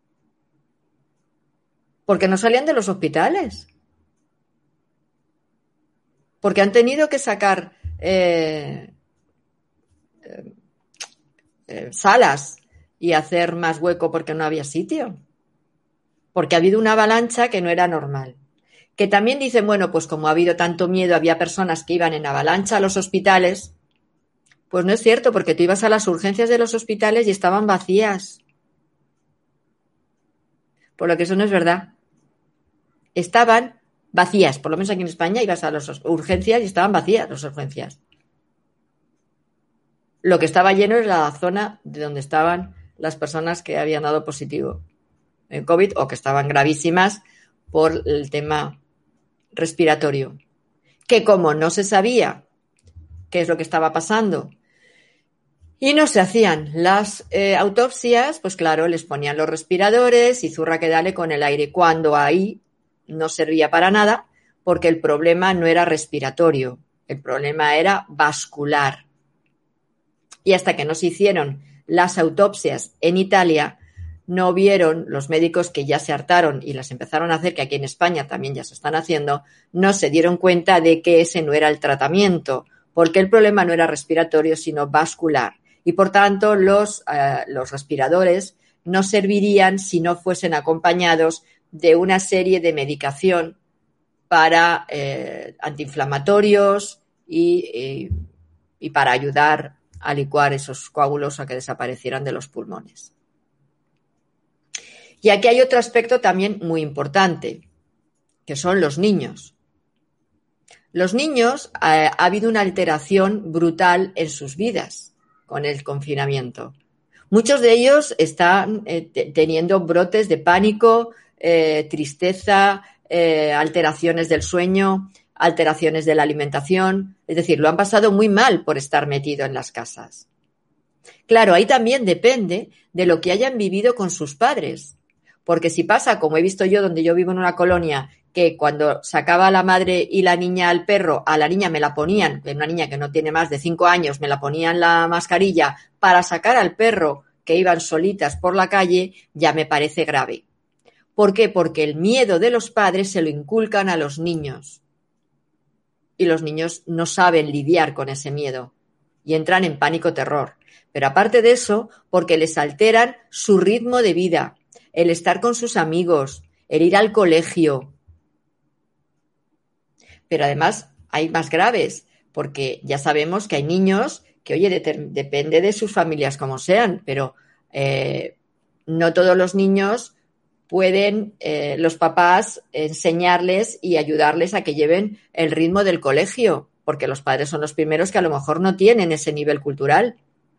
Porque no salían de los hospitales. Porque han tenido que sacar eh, eh, eh, salas y hacer más hueco porque no había sitio. Porque ha habido una avalancha que no era normal. Que también dicen, bueno, pues como ha habido tanto miedo, había personas que iban en avalancha a los hospitales. Pues no es cierto, porque tú ibas a las urgencias de los hospitales y estaban vacías. Por lo que eso no es verdad. Estaban vacías, por lo menos aquí en España ibas a las urgencias y estaban vacías las urgencias. Lo que estaba lleno era la zona de donde estaban las personas que habían dado positivo en COVID o que estaban gravísimas por el tema respiratorio. Que como no se sabía qué es lo que estaba pasando y no se hacían las eh, autopsias, pues claro, les ponían los respiradores y zurra que dale con el aire, cuando ahí no servía para nada porque el problema no era respiratorio, el problema era vascular. Y hasta que no se hicieron las autopsias en Italia, no vieron los médicos que ya se hartaron y las empezaron a hacer, que aquí en España también ya se están haciendo, no se dieron cuenta de que ese no era el tratamiento, porque el problema no era respiratorio, sino vascular. Y, por tanto, los, eh, los respiradores no servirían si no fuesen acompañados de una serie de medicación para eh, antiinflamatorios y, y, y para ayudar a licuar esos coágulos a que desaparecieran de los pulmones. Y aquí hay otro aspecto también muy importante, que son los niños. Los niños, eh, ha habido una alteración brutal en sus vidas con el confinamiento. Muchos de ellos están eh, t- teniendo brotes de pánico, eh, tristeza, eh, alteraciones del sueño, alteraciones de la alimentación. Es decir, lo han pasado muy mal por estar metido en las casas. Claro, ahí también depende de lo que hayan vivido con sus padres. Porque si pasa, como he visto yo, donde yo vivo en una colonia, que cuando sacaba la madre y la niña al perro, a la niña me la ponían, una niña que no tiene más de cinco años, me la ponían la mascarilla para sacar al perro, que iban solitas por la calle, ya me parece grave. ¿Por qué? Porque el miedo de los padres se lo inculcan a los niños. Y los niños no saben lidiar con ese miedo y entran en pánico terror. Pero aparte de eso, porque les alteran su ritmo de vida, el estar con sus amigos, el ir al colegio. Pero además hay más graves, porque ya sabemos que hay niños que, oye, de- depende de sus familias como sean, pero eh, no todos los niños pueden eh, los papás enseñarles y ayudarles a que lleven el ritmo del colegio, porque los padres son los primeros que a lo mejor no tienen ese nivel cultural.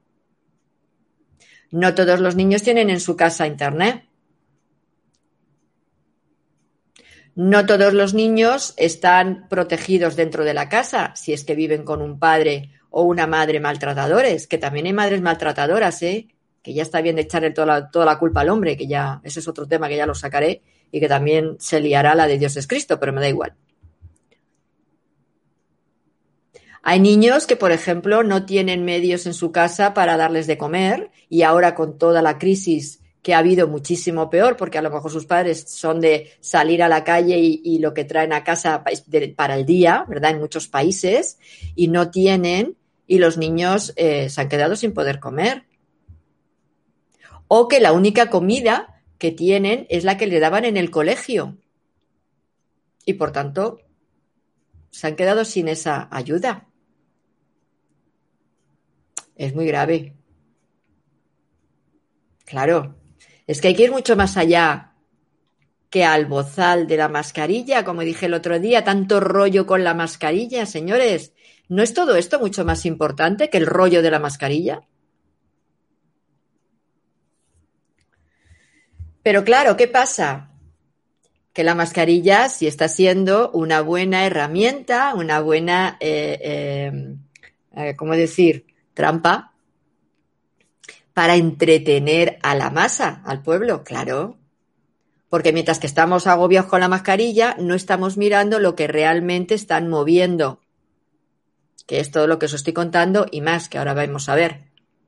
No todos los niños tienen en su casa internet. No todos los niños están protegidos dentro de la casa, si es que viven con un padre o una madre maltratadores, que también hay madres maltratadoras, ¿eh? Que ya está bien de echarle toda la, toda la culpa al hombre, que ya, ese es otro tema que ya lo sacaré y que también se liará la de Dios es Cristo, pero me da igual. Hay niños que, por ejemplo, no tienen medios en su casa para darles de comer y ahora con toda la crisis que ha habido muchísimo peor, porque a lo mejor sus padres son de salir a la calle y, y lo que traen a casa para el día, ¿verdad? En muchos países, y no tienen, y los niños eh, se han quedado sin poder comer. O que la única comida que tienen es la que le daban en el colegio. Y por tanto, se han quedado sin esa ayuda. Es muy grave. Claro. Es que hay que ir mucho más allá que al bozal de la mascarilla, como dije el otro día, tanto rollo con la mascarilla, señores. ¿No es todo esto mucho más importante que el rollo de la mascarilla? Pero claro, ¿qué pasa? Que la mascarilla sí está siendo una buena herramienta, una buena, eh, eh, eh, ¿cómo decir?, trampa para entretener a la masa, al pueblo, claro. Porque mientras que estamos agobiados con la mascarilla, no estamos mirando lo que realmente están moviendo, que es todo lo que os estoy contando y más, que ahora vamos a ver.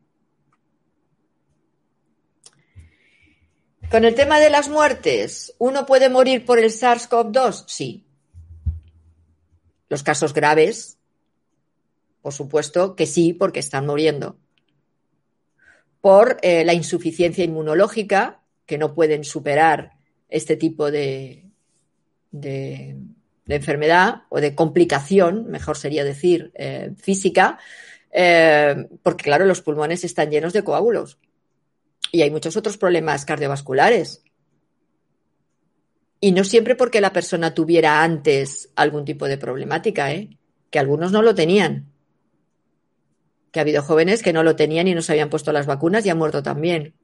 Con el tema de las muertes, ¿uno puede morir por el SARS-CoV dos? Sí. Los casos graves, por supuesto que sí, porque están muriendo. Por eh, la insuficiencia inmunológica, que no pueden superar este tipo de, de, de enfermedad o de complicación, mejor sería decir, eh, física, eh, porque claro, los pulmones están llenos de coágulos y hay muchos otros problemas cardiovasculares. Y no siempre porque la persona tuviera antes algún tipo de problemática, ¿eh? Que algunos no lo tenían. Que ha habido jóvenes que no lo tenían y no se habían puesto las vacunas y han muerto también.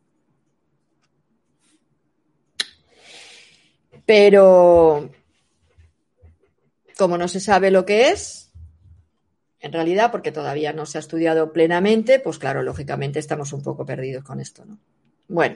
Pero como no se sabe lo que es, en realidad, porque todavía no se ha estudiado plenamente, pues claro, lógicamente estamos un poco perdidos con esto, ¿no? Bueno.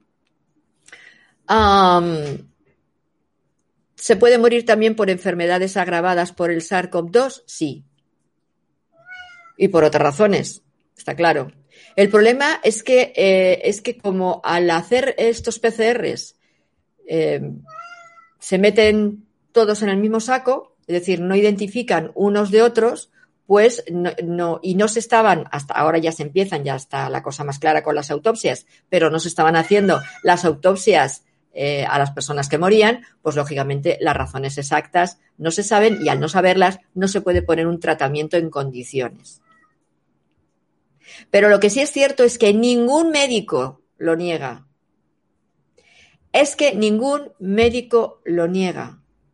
Um, ¿Se puede morir también por enfermedades agravadas por el SARS-CoV dos? Sí. Y por otras razones, está claro. El problema es que, eh, es que como al hacer estos P C Rs eh, se meten todos en el mismo saco, es decir, no identifican unos de otros, pues no, no, y no se estaban, hasta ahora ya se empiezan, ya está la cosa más clara con las autopsias, pero no se estaban haciendo las autopsias eh, a las personas que morían, pues lógicamente las razones exactas no se saben y al no saberlas no se puede poner un tratamiento en condiciones. Pero lo que sí es cierto es que ningún médico lo niega. Es que ningún médico lo niega.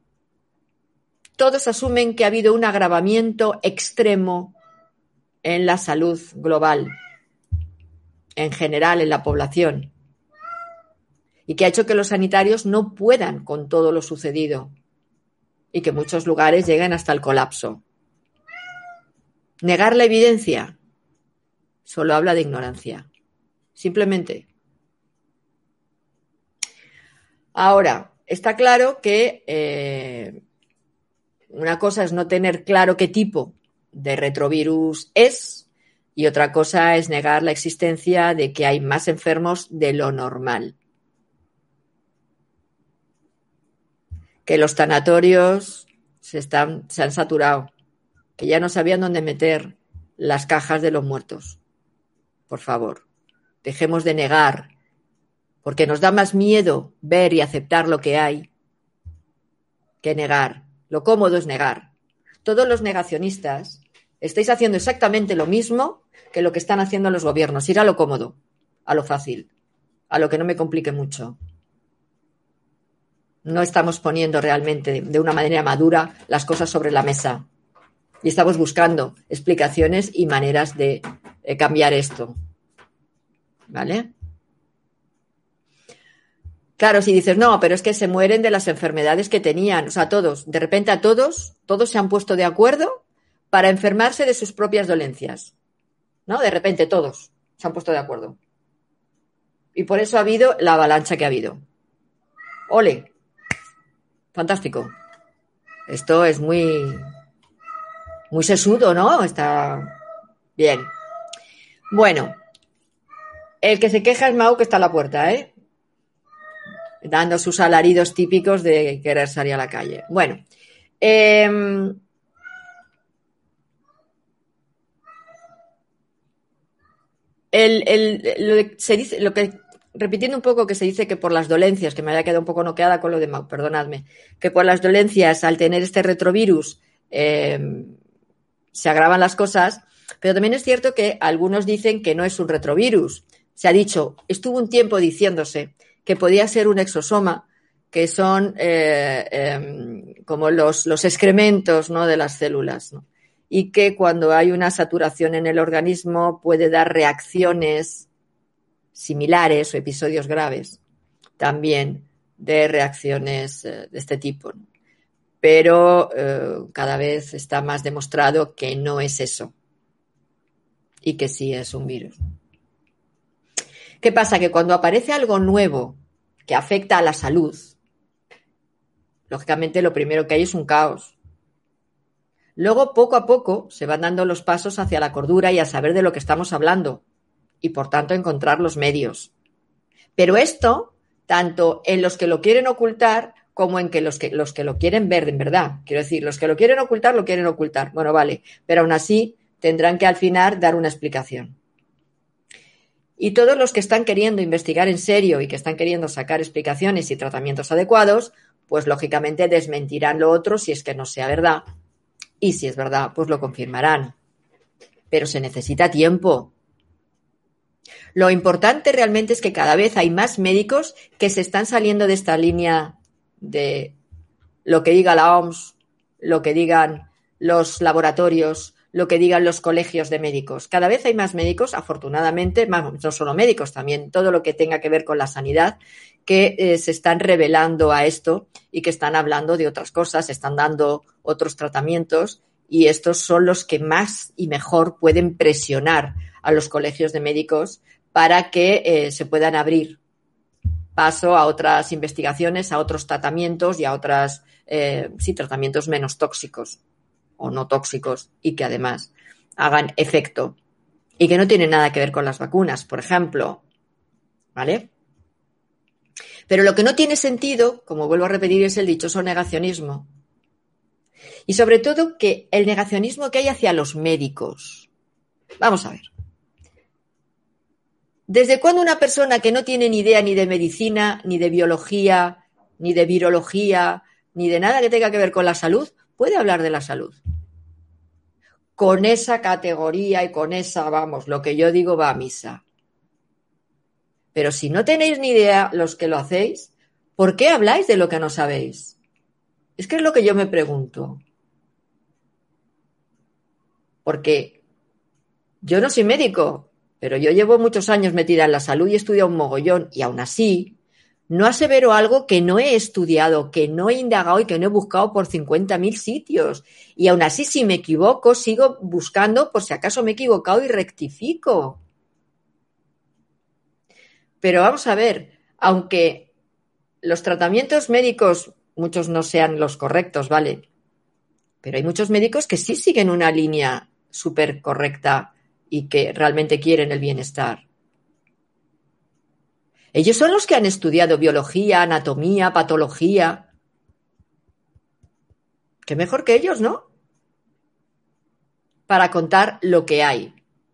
Todos asumen que ha habido un agravamiento extremo en la salud global, en general en la población, y que ha hecho que los sanitarios no puedan con todo lo sucedido y que muchos lugares lleguen hasta el colapso. Negar la evidencia solo habla de ignorancia, simplemente. Ahora, está claro que eh, una cosa es no tener claro qué tipo de retrovirus es y otra cosa es negar la existencia de que hay más enfermos de lo normal. Que los tanatorios se, están, se han saturado, que ya no sabían dónde meter las cajas de los muertos. Por favor, dejemos de negar, porque nos da más miedo ver y aceptar lo que hay que negar. Lo cómodo es negar. Todos los negacionistas estáis haciendo exactamente lo mismo que lo que están haciendo los gobiernos, ir a lo cómodo, a lo fácil, a lo que no me complique mucho. No estamos poniendo realmente de una manera madura las cosas sobre la mesa y estamos buscando explicaciones y maneras de eh, cambiar esto. ¿Vale? Claro, si dices, no, pero es que se mueren de las enfermedades que tenían, o sea, todos, de repente a todos, todos se han puesto de acuerdo para enfermarse de sus propias dolencias, ¿no? De repente todos se han puesto de acuerdo. Y por eso ha habido la avalancha que ha habido. ¡Ole! Fantástico. Esto es muy, muy sesudo, ¿no? Está bien. Bueno, el que se queja es Mau, que está a la puerta, ¿eh? Dando sus alaridos típicos de querer salir a la calle. Bueno, eh, el, el, lo, de, se dice, lo que, repitiendo un poco que se dice que por las dolencias, que me había quedado un poco noqueada con lo de Mau, perdonadme, que por las dolencias, al tener este retrovirus, eh, se agravan las cosas, pero también es cierto que algunos dicen que no es un retrovirus. Se ha dicho, estuvo un tiempo diciéndose que podía ser un exosoma, que son eh, eh, como los, los excrementos, ¿no?, de las células, ¿no? Y que cuando hay una saturación en el organismo puede dar reacciones similares o episodios graves también de reacciones eh, de este tipo, ¿no? Pero eh, cada vez está más demostrado que no es eso y que sí es un virus. ¿Qué pasa? Que cuando aparece algo nuevo que afecta a la salud, lógicamente lo primero que hay es un caos. Luego, poco a poco, se van dando los pasos hacia la cordura y a saber de lo que estamos hablando y, por tanto, encontrar los medios. Pero esto, tanto en los que lo quieren ocultar como en que los que, los que lo quieren ver, en verdad. Quiero decir, los que lo quieren ocultar, lo quieren ocultar. Bueno, vale, pero aún así tendrán que al final dar una explicación. Y todos los que están queriendo investigar en serio y que están queriendo sacar explicaciones y tratamientos adecuados, pues lógicamente desmentirán lo otro si es que no sea verdad. Y si es verdad, pues lo confirmarán. Pero se necesita tiempo. Lo importante realmente es que cada vez hay más médicos que se están saliendo de esta línea de lo que diga la O M S, lo que digan los laboratorios, lo que digan los colegios de médicos. Cada vez hay más médicos, afortunadamente, más, no solo médicos, también todo lo que tenga que ver con la sanidad, que eh, se están revelando a esto y que están hablando de otras cosas, están dando otros tratamientos y estos son los que más y mejor pueden presionar a los colegios de médicos para que eh, se puedan abrir paso a otras investigaciones, a otros tratamientos y a otras, eh, sí, tratamientos menos tóxicos o no tóxicos y que además hagan efecto y que no tienen nada que ver con las vacunas, por ejemplo, ¿vale? Pero lo que no tiene sentido, como vuelvo a repetir, es el dichoso negacionismo. Y sobre todo que el negacionismo que hay hacia los médicos. Vamos a ver. ¿Desde cuándo una persona que no tiene ni idea ni de medicina, ni de biología, ni de virología, ni de nada que tenga que ver con la salud, puede hablar de la salud? Con esa categoría y con esa, vamos, lo que yo digo va a misa. Pero si no tenéis ni idea los que lo hacéis, ¿por qué habláis de lo que no sabéis? Es que es lo que yo me pregunto. Porque yo no soy médico, pero yo llevo muchos años metida en la salud y he estudiado un mogollón, y aún así no asevero algo que no he estudiado, que no he indagado y que no he buscado por cincuenta mil sitios. Y aún así, si me equivoco, sigo buscando por si acaso me he equivocado y rectifico. Pero vamos a ver, aunque los tratamientos médicos, muchos no sean los correctos, ¿vale? Pero hay muchos médicos que sí siguen una línea súper correcta y que realmente quieren el bienestar. Ellos son los que han estudiado biología, anatomía, patología. Qué mejor que ellos, ¿no? Para contar lo que hay.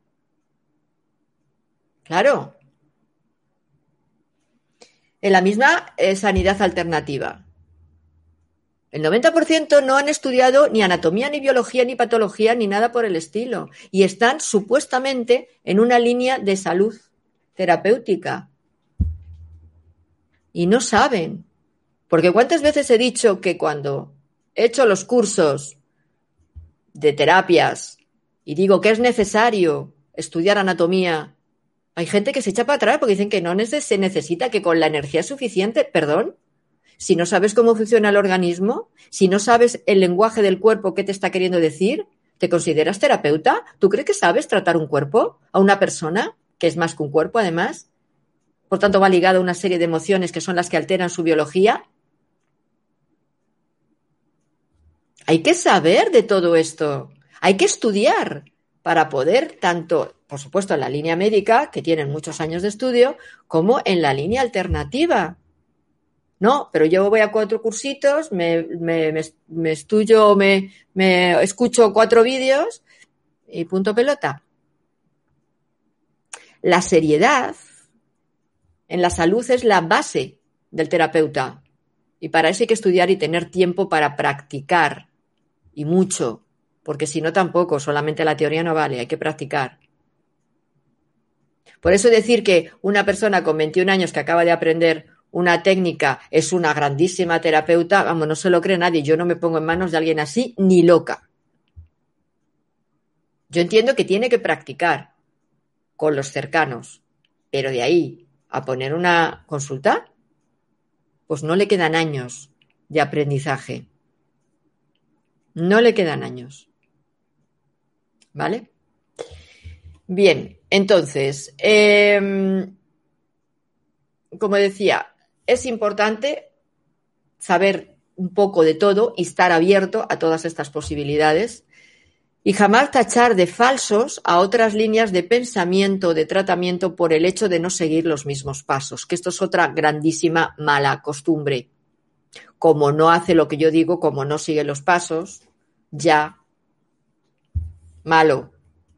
Claro. En la misma eh, sanidad alternativa. El noventa por ciento no han estudiado ni anatomía, ni biología, ni patología, ni nada por el estilo. Y están supuestamente en una línea de salud terapéutica. Y no saben. Porque ¿cuántas veces he dicho que cuando he hecho los cursos de terapias y digo que es necesario estudiar anatomía, hay gente que se echa para atrás porque dicen que no se necesita, que con la energía suficiente, perdón, si no sabes cómo funciona el organismo, si no sabes el lenguaje del cuerpo que te está queriendo decir, ¿te consideras terapeuta? ¿Tú crees que sabes tratar un cuerpo a una persona, que es más que un cuerpo además? Por tanto, va ligado a una serie de emociones que son las que alteran su biología. Hay que saber de todo esto. Hay que estudiar para poder, tanto, por supuesto, en la línea médica, que tienen muchos años de estudio, como en la línea alternativa. No, pero yo voy a cuatro cursitos, me, me, me, me estudio, me, me escucho cuatro vídeos y punto pelota. La seriedad en la salud es la base del terapeuta. Y para eso hay que estudiar y tener tiempo para practicar. Y mucho. Porque si no tampoco, solamente la teoría no vale, hay que practicar. Por eso decir que una persona con veintiún años que acaba de aprender una técnica es una grandísima terapeuta, vamos, no se lo cree nadie. Yo no me pongo en manos de alguien así, ni loca. Yo entiendo que tiene que practicar con los cercanos, pero de ahí a poner una consulta, pues no le quedan años de aprendizaje. No le quedan años. ¿Vale? Bien, entonces, eh, como decía, es importante saber un poco de todo y estar abierto a todas estas posibilidades y jamás tachar de falsos a otras líneas de pensamiento o de tratamiento por el hecho de no seguir los mismos pasos, que esto es otra grandísima mala costumbre. Como no hace lo que yo digo, como no sigue los pasos, ya malo.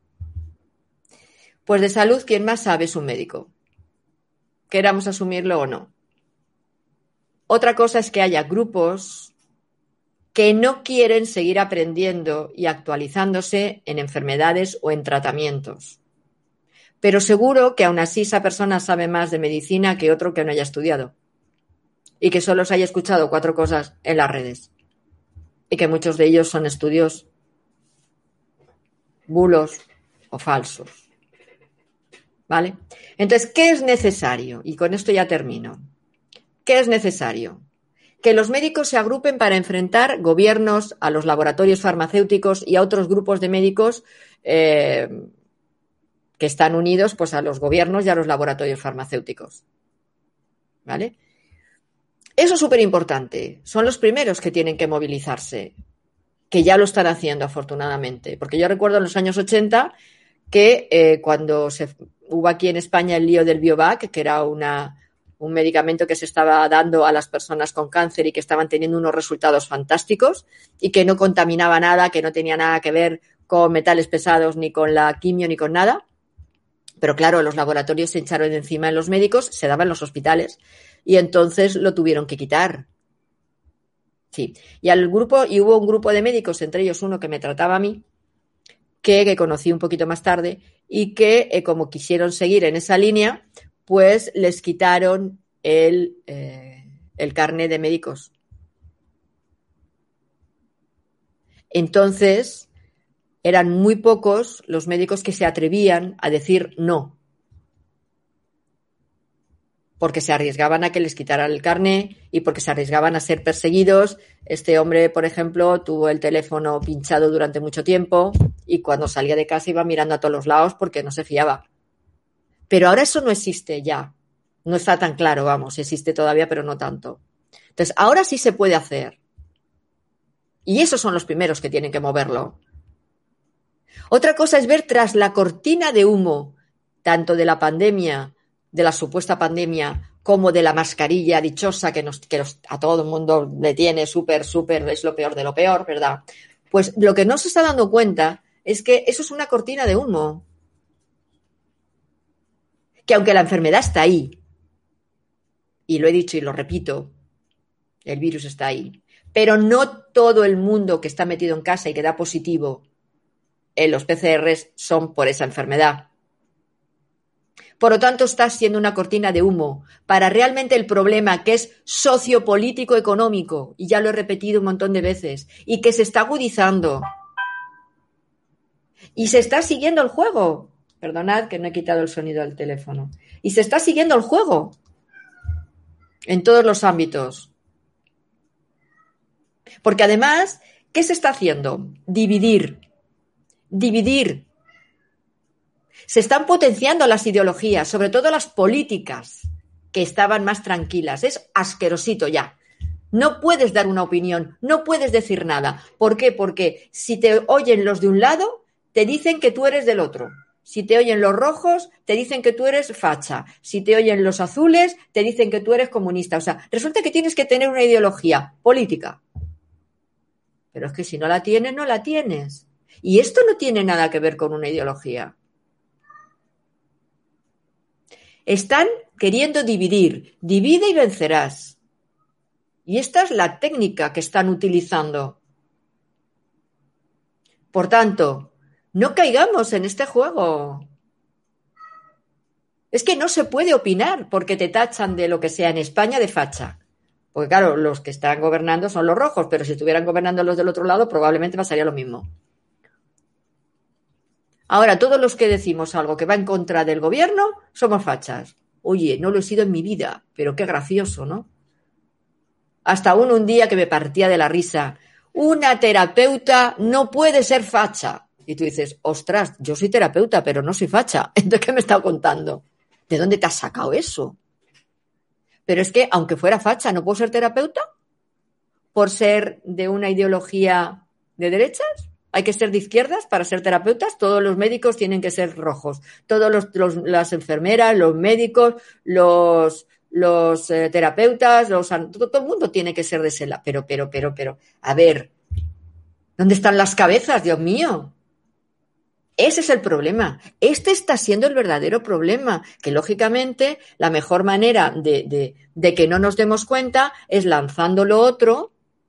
Pues de salud, ¿quién más sabe es un médico? Queramos asumirlo o no. Otra cosa es que haya grupos que no quieren seguir aprendiendo y actualizándose en enfermedades o en tratamientos. Pero seguro que aún así esa persona sabe más de medicina que otro que no haya estudiado y que solo se haya escuchado cuatro cosas en las redes y que muchos de ellos son estudios bulos o falsos. ¿Vale? Entonces, ¿qué es necesario? Y con esto ya termino. ¿Qué es necesario? Que los médicos se agrupen para enfrentar gobiernos, a los laboratorios farmacéuticos y a otros grupos de médicos eh, que están unidos pues, a los gobiernos y a los laboratorios farmacéuticos. ¿Vale? Eso es súper importante. Son los primeros que tienen que movilizarse, que ya lo están haciendo afortunadamente. Porque yo recuerdo en los años ochenta que eh, cuando se, hubo aquí en España el lío del Biovac, que era una... un medicamento que se estaba dando a las personas con cáncer y que estaban teniendo unos resultados fantásticos y que no contaminaba nada, que no tenía nada que ver con metales pesados, ni con la quimio, ni con nada. Pero claro, los laboratorios se echaron de encima en los médicos, se daba en los hospitales y entonces lo tuvieron que quitar. Sí, y al grupo, y hubo un grupo de médicos, entre ellos uno que me trataba a mí, que, que conocí un poquito más tarde, y que eh, como quisieron seguir en esa línea, pues les quitaron el, eh, el carnet de médicos. Entonces, eran muy pocos los médicos que se atrevían a decir no, porque se arriesgaban a que les quitaran el carné y porque se arriesgaban a ser perseguidos. Este hombre, por ejemplo, tuvo el teléfono pinchado durante mucho tiempo y cuando salía de casa iba mirando a todos los lados porque no se fiaba. Pero ahora eso no existe ya. No está tan claro, vamos, existe todavía, pero no tanto. Entonces, ahora sí se puede hacer. Y esos son los primeros que tienen que moverlo. Otra cosa es ver tras la cortina de humo, tanto de la pandemia, de la supuesta pandemia, como de la mascarilla dichosa que, nos, que nos, a todo el mundo le tiene súper, súper, es lo peor de lo peor, ¿verdad? Pues lo que no se está dando cuenta es que eso es una cortina de humo. Que aunque la enfermedad está ahí, y lo he dicho y lo repito, el virus está ahí, pero no todo el mundo que está metido en casa y que da positivo en los P C Rs son por esa enfermedad. Por lo tanto, está siendo una cortina de humo para realmente el problema que es sociopolítico-económico, y ya lo he repetido un montón de veces, y que se está agudizando. Y se está siguiendo el juego. Perdonad que no he quitado el sonido del teléfono. Y se está siguiendo el juego en todos los ámbitos. Porque además, ¿qué se está haciendo? Dividir. Dividir. Se están potenciando las ideologías, sobre todo las políticas, que estaban más tranquilas. Es asquerosito ya. No puedes dar una opinión, no puedes decir nada. ¿Por qué? Porque si te oyen los de un lado, te dicen que tú eres del otro. Si te oyen los rojos, te dicen que tú eres facha. Si te oyen los azules, te dicen que tú eres comunista. O sea, resulta que tienes que tener una ideología política. Pero es que si no la tienes, no la tienes. Y esto no tiene nada que ver con una ideología. Están queriendo dividir. Divide y vencerás. Y esta es la técnica que están utilizando. Por tanto, no caigamos en este juego. Es que no se puede opinar porque te tachan de lo que sea en España de facha. Porque claro, los que están gobernando son los rojos, pero si estuvieran gobernando los del otro lado probablemente pasaría lo mismo. Ahora, todos los que decimos algo que va en contra del gobierno somos fachas. Oye, no lo he sido en mi vida, pero qué gracioso, ¿no? Hasta uno un día que me partía de la risa. Una terapeuta no puede ser facha. Y tú dices, ostras, yo soy terapeuta, pero no soy facha. Entonces, ¿qué me está contando? ¿De dónde te has sacado eso? Pero es que, aunque fuera facha, ¿no puedo ser terapeuta? ¿Por ser de una ideología de derechas? ¿Hay que ser de izquierdas para ser terapeutas? Todos los médicos tienen que ser rojos. Todos los, los las enfermeras, los médicos, los... los eh, terapeutas, los, todo, todo el mundo tiene que ser de ese lado. Pero, pero, pero, pero, a ver, ¿dónde están las cabezas, Dios mío? Ese es el problema. Este está siendo el verdadero problema, que lógicamente la mejor manera de, de, de que no nos demos cuenta es lanzando lo otro,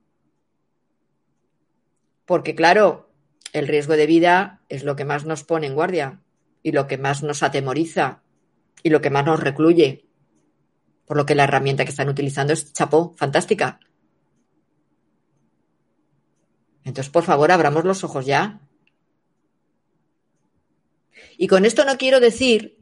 porque claro, el riesgo de vida es lo que más nos pone en guardia y lo que más nos atemoriza y lo que más nos recluye. Por lo que la herramienta que están utilizando es chapó, fantástica. Entonces, por favor, abramos los ojos ya. Y con esto no quiero decir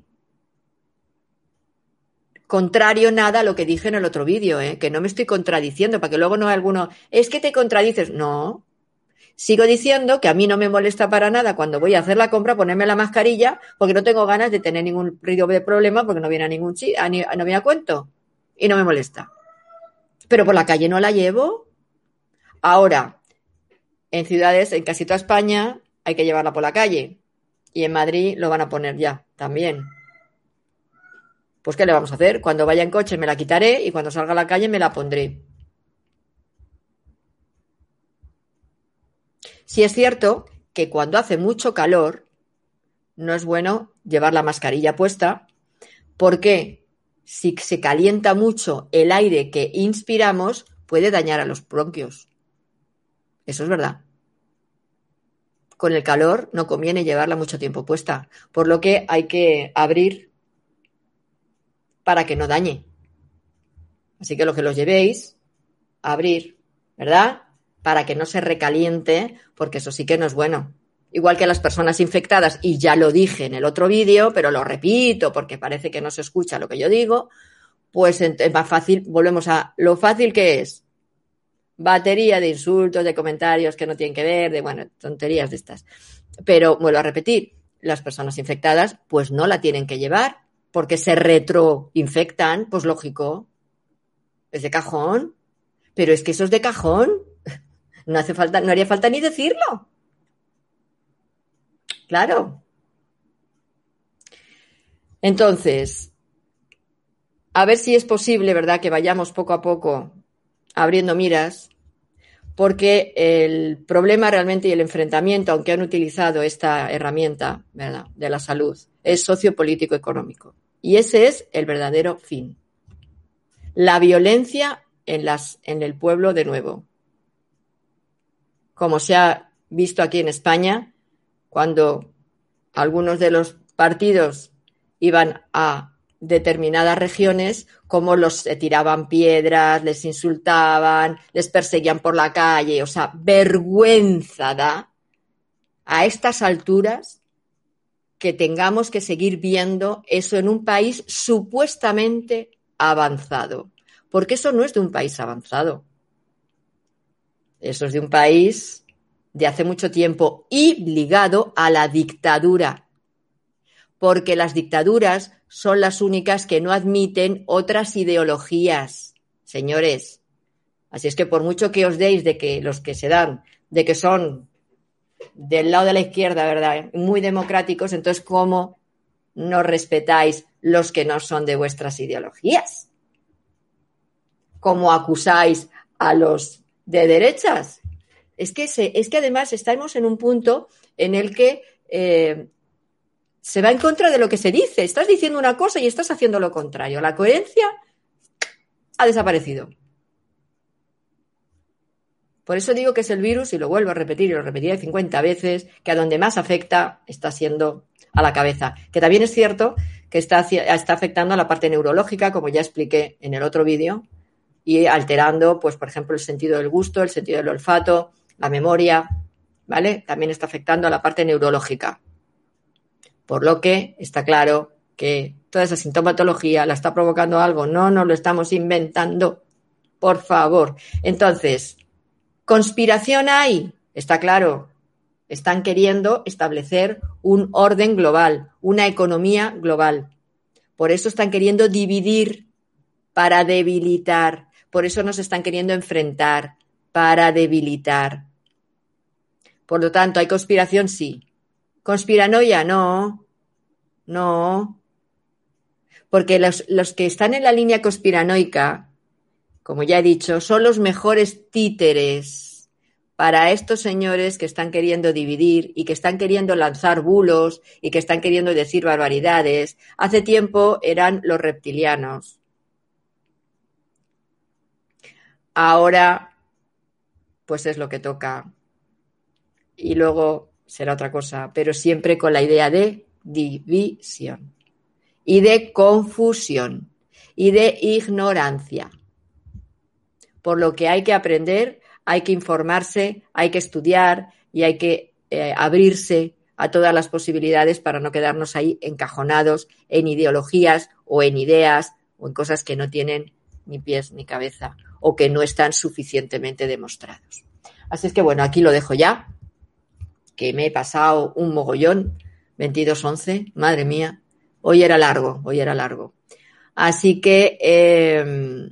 contrario nada a lo que dije en el otro vídeo, ¿eh? Que no me estoy contradiciendo, para que luego no haya alguno, es que te contradices. No. Sigo diciendo que a mí no me molesta para nada cuando voy a hacer la compra ponerme la mascarilla porque no tengo ganas de tener ningún de problema porque no viene a ningún chi, a, no viene a cuento. Y no me molesta. Pero por la calle no la llevo. Ahora, en ciudades, en casi toda España, hay que llevarla por la calle. Y en Madrid lo van a poner ya, también. Pues ¿qué le vamos a hacer? Cuando vaya en coche me la quitaré y cuando salga a la calle me la pondré. Sí es cierto que cuando hace mucho calor no es bueno llevar la mascarilla puesta porque si se calienta mucho el aire que inspiramos puede dañar a los bronquios. Eso es verdad. Con el calor no conviene llevarla mucho tiempo puesta, por lo que hay que abrir para que no dañe. Así que lo que los llevéis, abrir, ¿verdad? Para que no se recaliente, porque eso sí que no es bueno. Igual que las personas infectadas, y ya lo dije en el otro vídeo, pero lo repito porque parece que no se escucha lo que yo digo, pues es más fácil, volvemos a lo fácil que es. Batería de insultos, de comentarios que no tienen que ver, de, bueno, tonterías de estas. Pero vuelvo a repetir, las personas infectadas pues no la tienen que llevar porque se retroinfectan, pues lógico, es de cajón. Pero es que eso es de cajón. No hace falta, no haría falta ni decirlo. Claro. Entonces, a ver si es posible, ¿verdad?, que vayamos poco a poco abriendo miras, porque el problema realmente y el enfrentamiento, aunque han utilizado esta herramienta, ¿verdad?, de la salud, es sociopolítico económico. Y ese es el verdadero fin. La violencia en, las, en el pueblo de nuevo. Como se ha visto aquí en España, cuando algunos de los partidos iban a determinadas regiones, como los tiraban piedras, les insultaban, les perseguían por la calle, o sea, vergüenza da a estas alturas que tengamos que seguir viendo eso en un país supuestamente avanzado, porque eso no es de un país avanzado, eso es de un país de hace mucho tiempo y ligado a la dictadura, porque las dictaduras son las únicas que no admiten otras ideologías, señores. Así es que por mucho que os deis de que los que se dan, de que son del lado de la izquierda, ¿verdad?, muy democráticos, entonces ¿cómo no respetáis los que no son de vuestras ideologías? ¿Cómo acusáis a los de derechas? Es que, se, es que además estamos en un punto en el que eh, se va en contra de lo que se dice. Estás diciendo una cosa y estás haciendo lo contrario. La coherencia ha desaparecido. Por eso digo que es el virus, y lo vuelvo a repetir y lo repetiré cincuenta veces, que a donde más afecta está siendo a la cabeza. Que también es cierto que está, está afectando a la parte neurológica, como ya expliqué en el otro vídeo, y alterando, pues, por ejemplo, el sentido del gusto, el sentido del olfato, la memoria, ¿vale? También está afectando a la parte neurológica. Por lo que está claro que toda esa sintomatología la está provocando algo. No nos lo estamos inventando. Por favor. Entonces, ¿conspiración hay? Está claro. Están queriendo establecer un orden global, una economía global. Por eso están queriendo dividir para debilitar. Por eso nos están queriendo enfrentar para debilitar. Por lo tanto, ¿hay conspiración? Sí. ¿Conspiranoia? No. No. Porque los, los que están en la línea conspiranoica, como ya he dicho, son los mejores títeres para estos señores que están queriendo dividir y que están queriendo lanzar bulos y que están queriendo decir barbaridades. Hace tiempo eran los reptilianos. Ahora, pues es lo que toca. Y luego será otra cosa, pero siempre con la idea de división y de confusión y de ignorancia. Por lo que hay que aprender, hay que informarse, hay que estudiar y hay que eh, abrirse a todas las posibilidades para no quedarnos ahí encajonados en ideologías o en ideas o en cosas que no tienen ni pies ni cabeza o que no están suficientemente demostrados. Así es que bueno, aquí lo dejo ya, que me he pasado un mogollón, veintidós once, madre mía, hoy era largo, hoy era largo. Así que eh,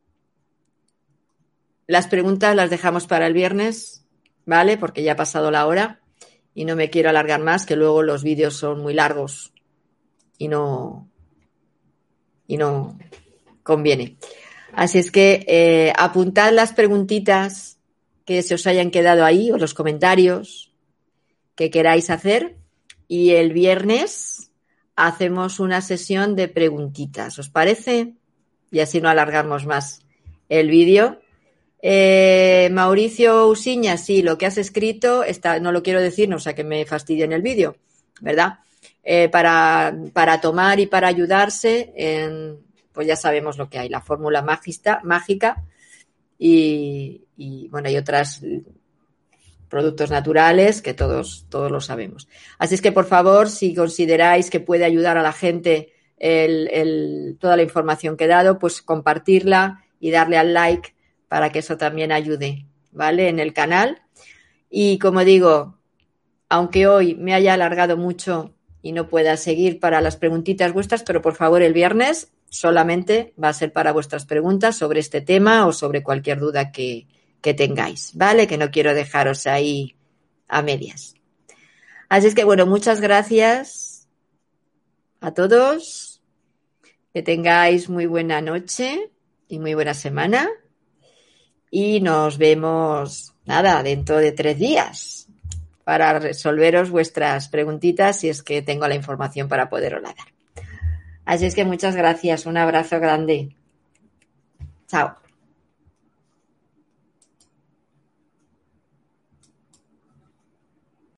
las preguntas las dejamos para el viernes, ¿vale? Porque ya ha pasado la hora y no me quiero alargar más, que luego los vídeos son muy largos y no, y no conviene. Así es que eh, apuntad las preguntitas que se os hayan quedado ahí o los comentarios que queráis hacer y el viernes hacemos una sesión de preguntitas. ¿Os parece? Y así no alargamos más el vídeo. Eh, Mauricio Usiña, sí, lo que has escrito está, no lo quiero decir, no sea que me fastidien el vídeo, ¿verdad? Eh, para, para tomar y para ayudarse, en, pues ya sabemos lo que hay, la fórmula mágica, mágica y, y bueno, hay otros productos naturales que todos, todos lo sabemos. Así es que, por favor, si consideráis que puede ayudar a la gente el, el, toda la información que he dado, pues compartirla y darle al like para que eso también ayude, ¿vale? En el canal. Y como digo, aunque hoy me haya alargado mucho y no pueda seguir para las preguntitas vuestras, pero por favor el viernes solamente va a ser para vuestras preguntas sobre este tema o sobre cualquier duda que, que tengáis, ¿vale? Que no quiero dejaros ahí a medias. Así es que, bueno, muchas gracias a todos. Que tengáis muy buena noche y muy buena semana. Y nos vemos, nada, dentro de tres días para resolveros vuestras preguntitas si es que tengo la información para poderosla dar. Así es que muchas gracias. Un abrazo grande. Chao.